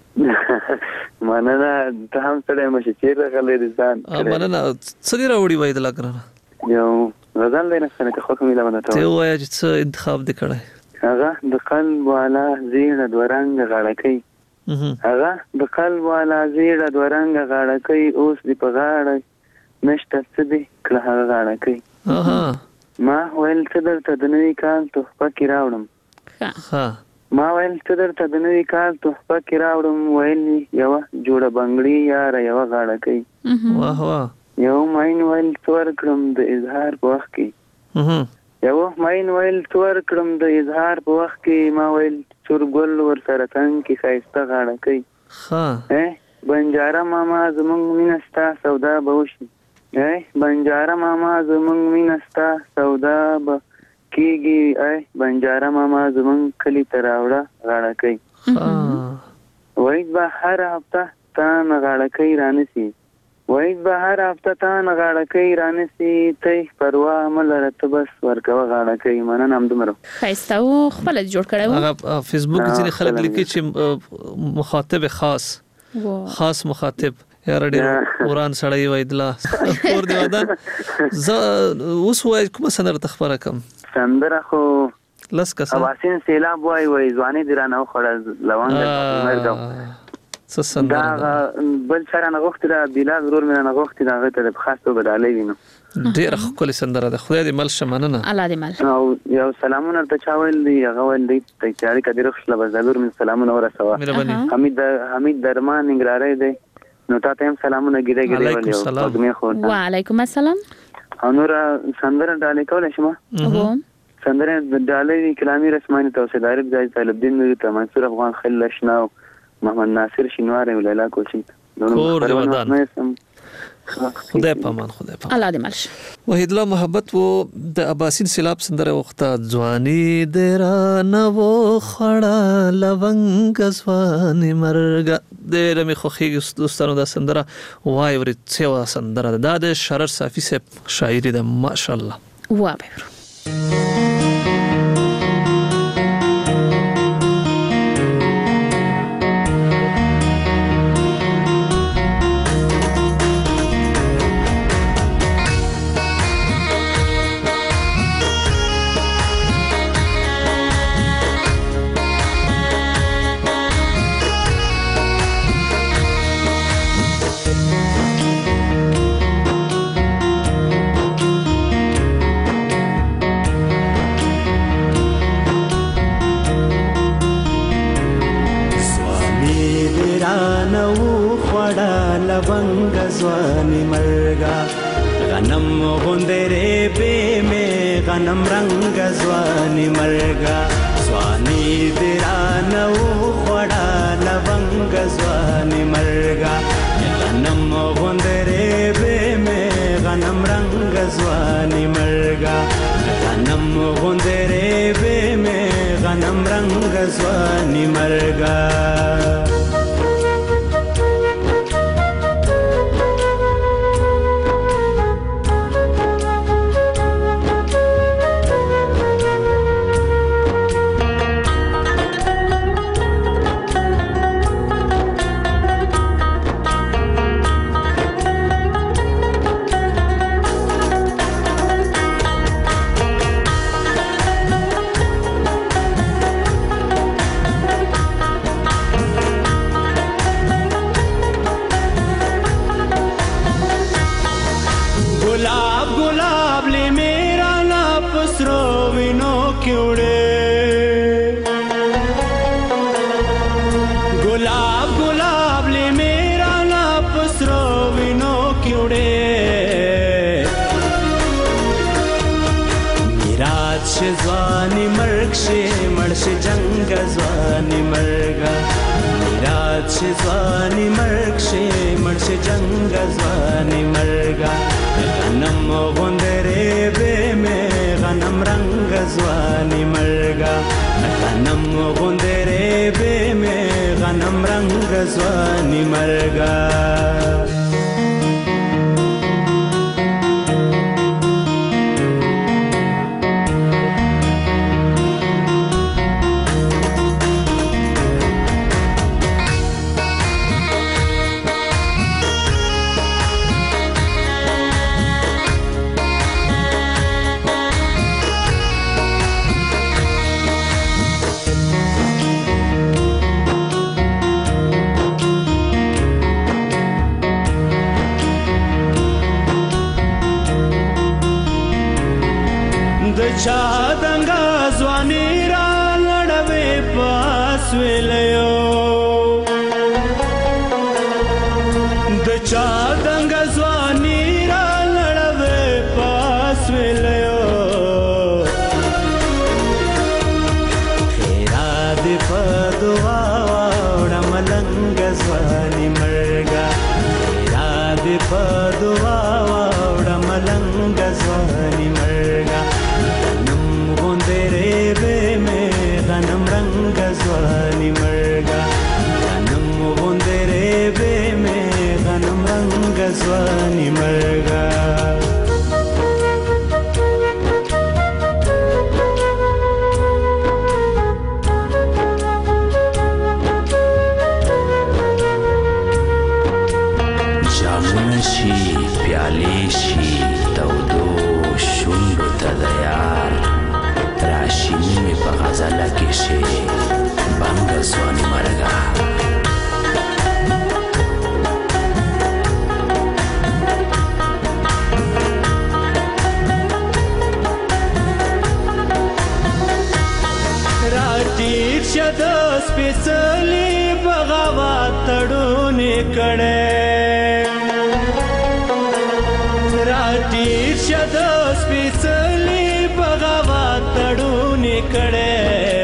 مننه ته هم ستړی مشه چې راغلی دي ځان مننه څه دی راوړي وحید الله ګرانه یو غزل دی نه څنګه خو کومه لمنه ته وایي چې انتخاب دې کړی هغه د قلب والا زیړه دورنګ غاړکۍ هغه د قلب والا زیړه دورنګ غاړکۍ اوس دې په غاړه نشته څه دې کله هغه غاړکۍ ما ویل څه درته د نوي کال تحفه کې راوړم ها ما ویل څه درته د نوي کال تحفه کې راوړم ویل یوه جوړه بنګړي یاره یوه غاړکۍ واه واه یو ماین ویل څور کړم د اظهار په وخت کې یو ماین ویل څور کړم د اظهار په وخت کې ما ویل څور ګل ور سره څنګ کې ښایسته غاړکۍ ها بنجاره ماما زمونږ مینه ستا سودا به وشي ای بنجاره ماما زمونږ مینه ستا سودا به کېږي ای بنجاره ماما زمونږ کلي ته راوړه غاړکۍ وایي به هره هفته تا نه غاړکۍ رانیسي وایي به هر هفته تا نه غاړکۍ رانیسي ته پروا مه لره ته بس ورکوه غاړکۍ مننه همدومره ښایسته و خپله جوړ کړی و هغه فیسبوک ځینې خلک لیکي چې مخاطب خاص خاص مخاطب یاره ډېر وران سړی وحید الله کور دې ودان زه اوس وایي کومه سندره ته خپره کړم سندره خو لس کسه اباسین سیلاب وایي وایي ځواني دې رانه وخوړه لونګ مرګم څه سندره دا بل سره نه غوښتي دا بلال ورور مې نه غوښتي دا هغه ته په خاص توګه ډالۍ وینم ډېره ښکلې سندره ده خدای دې مل شه مننه الله دې مل او یو سلامونه ته چا ویل دی هغه ویل دی ته چاري کدي رخصله بس ضرور من سلامونه ورسوه حمید حمید درمان نګراره دی نو تاسو هم سلامونه ګیره ګیره ویلو وعلیکم السلام انور سندره ډالۍ کولای شم سندره ډالۍ کلامي رسماني توسعه دار ځای طالب دین ته منصور افغان خلیل شناو محمد ناصر شینواری ولیلا کوچی کور دی ودان خدای پامان خدای پامان الله دې ملش وحید الله محبت و د اباسین سیلاب سندره وخته ځواني درا نو خړه لونګ ځواني مرګ ډېر مې خوښیږي دوستانو دا سندره وای ورې څه سندره ده د شرر صافي صاحب شاعري ده ماشاءالله واه به ځواني مرګا غنم غوندره به مې غنم رنگ ځواني مرګا ځواني درانه وړا لونګ ځواني مرګا غنم غوندره به مې غنم رنگ ځواني مرګا غنم غوندره به مې غنم رنگ ځواني مرګا چې ځواني مرګ شي مړ شي جنګ ځواني مرګه میراث چې ځواني مرګ شي مړ شي جنګ ځواني مرګه غنم غوندرې به مې غنم رنگ ځواني مرګه غنم غوندرې به مې غنم رنگ ځواني مرګه چا دنګا ځواني را لړوي پاس ویلو د چا دنګا ځواني را لړوي پاس ویلو خیرا دې په دعا وړه ملنګ ځواني مرګا خیرا دې په دعا وړه ملنګ ځواني مرګا غنم رنگ ځواني مرګه غنم غوندرې به مې غنم رنگ ځواني مرګه جامونه شي پیالې شي تودو شونډو ته د یار راشینی می په غزله کې شي بنګ ځواني مرګه راټیر شه د سپېڅلي بغاوت تړونې کړې راټیر شه د سپېڅلي بغاوت تړونې کړې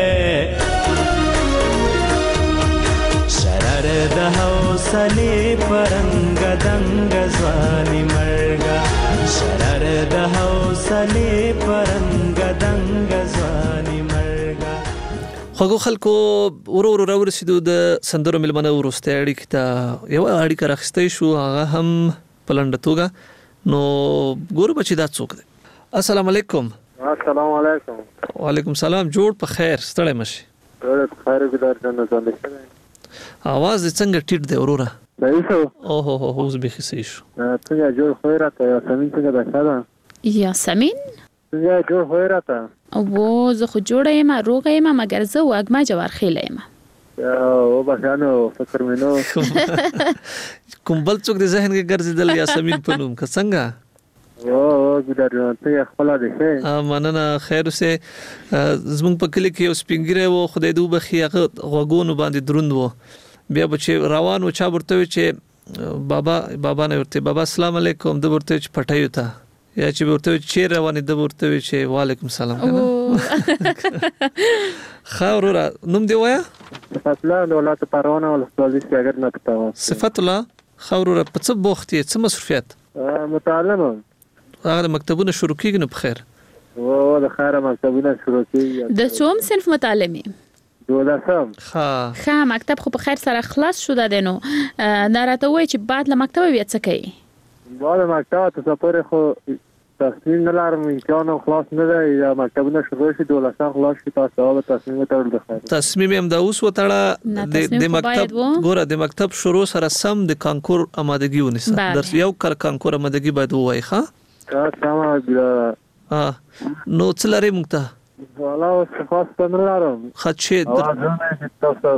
شرر د حوصلې پرنګ دنګ ځواني مرګه شرر د حوصلې پرنګ دنګ ځواني مرګه خوږو خلکو ورو ورو راورسېدو د سندرو مېلمنه وروستۍ اړیکې ته یوه اړیکه راخیستی شو هغه هم په لنډه توګه نو ګورو به چې دا څوک دی السلام علیکم السلام علیکم وعلیکم سلام جوړ په خیر ستړی مشي ډېر په خیر ګدار جن ځان دې اواز دې څنګه ټیټ دی وروره دایسو او هو هو اوس به خسې شو څنګه جوړ خو راته یاسمین څنګه ده ښه یاسمین څنګه جوړ خو راته او زه خو جوړه یم روغه یم مګر زه واګما جوار خېله یم او بخانو فکر مې نو کوم بل څوک د ذهن کې ګرځیدل یاسمین په نوم که څنګه او ګدار ته خپل دې ښه مننه خیر اوسه زموږ په کلی کې اوس پنګره و خدای دې وبخي هغه غوګونو باندې دروند و بیا به چې روان و چا ورته چې بابا بابا نه ورته بابا السلام علیکم د ورته چې پټایو تا یا چې ورته چې روانې د ورته چې وعلیکم سلام خاورا نوم دی وایا صفات الله ولات پروانه ول استاد اگر نه پتاو صفات الله خاورا په څه بوخت یې څه مصرفیت متعلمه هغه مکتبونه شروع کیږي نو بخیر او د خیره مکتبونه شروع کیږي د څوم صنف متعلمي دولسم ها ها مکتب خو په خیر سره خلاص شو دنو نه راته وای چې بعد له مکتب بیا څه کوي بعد مکتب ته سفر خو تصمیم نه لرم امتحان خلاص نه دی یا مکتبونه شروع شي دولسم خلاص شي تاسو به تصمیم تړل د خیر تصمیم هم د اوس وتړه د مکتب ګوره د مکتب شروع سره سم د کانکور آمادګي ونیسه درس یو کار کانکور آمادګي باید وای ښه کا سما بیا ها نو څلری مونږ والا اوس خاص نه لرم خاصه تاسو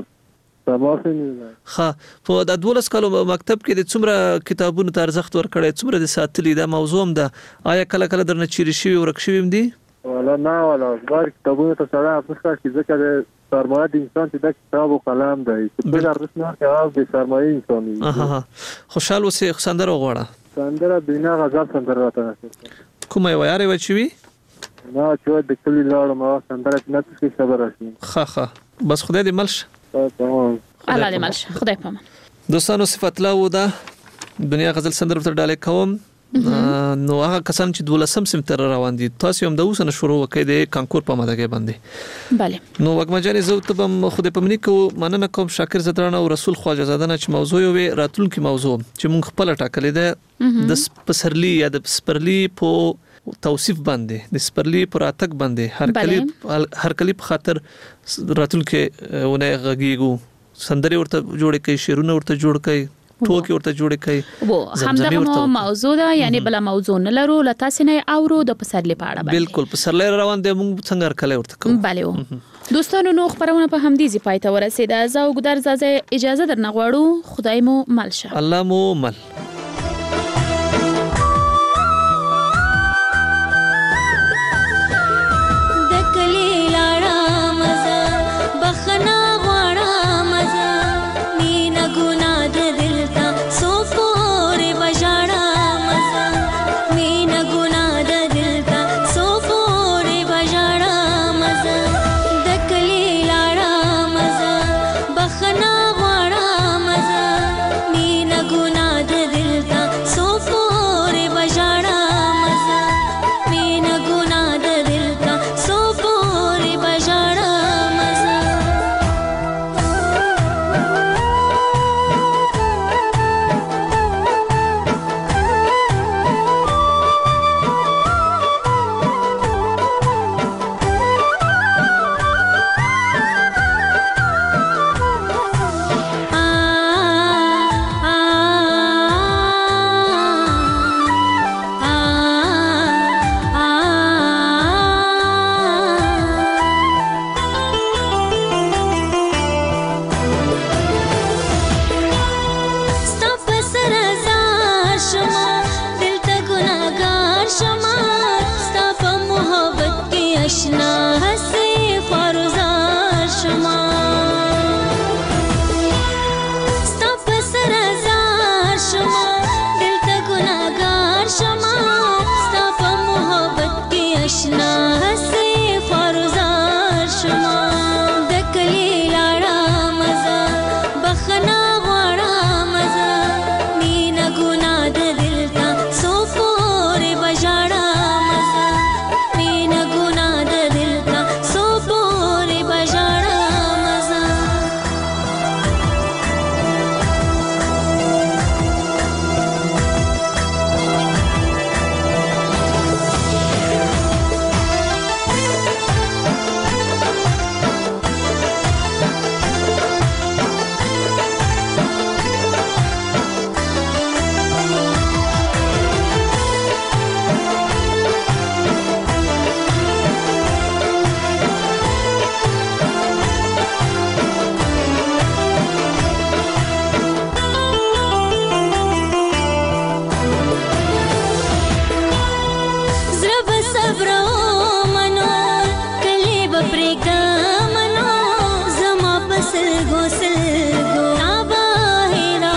ها په د دولس کالو مکتب کې د څومره کتابونو ته ارزښت ورکړی څومره د ساتلې دا موضوع هم ده آیا کله کله درنه چیرې شوی ورک شوی هم دي ولا نه ولا بار کتابونو ته سره افسوس چې ځکه د سرمایه د انسان چې د کتاب او قلم دی په ارزښت نه کوي د سرمایه انسان اها خوشاله اوسې سندره وغواړه سندره بنا غزل سندره راته کومه یو یاري وچوي نه چې د کلی لاړم ما سندره نه څه خبر راشي ښه ښه بس خدای دې مل شه تمام الله دې مل شه خدای پامان. دوستانو صفت الله و ده دنیا غزل سندره تر ډالې کوم نو هغه کسان چې دولسم سم تر روان دي تاسو هم د اوس نه شروع وکړئ د کانکور په ماده کې باندې bale نو وګمجانې زه ته به خو د پمنې کو مننه کوم شاکر زدران او رسول خواجه زاده نه چې موضوع وي راتلونکي موضوع چې مونږ خپل ټاکلې ده د سپرلی یا د سپرلی په توصیف باندې د سپرلی پر اتک باندې هر کلی هر کلی په خاطر راتلونکي ونه غږیږو سندري ورته جوړ کړي شیرونه ورته جوړ کړي ټوکی ورته جوړ کړي وو همدغه موضوع ده یعنی بل موضوع نه لرو لته سینې اورو د پسرلی په اړه بالکل پسرلی روان دی موږ څنګه هر کله ورته کوم bale وو دوستانو نو خبرونه په همدې ځای پای ته ورسیده زه وګدر زازه اجازه درنه غواړو خدای مو مل شه الله مو مل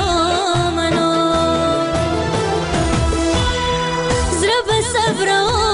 Bro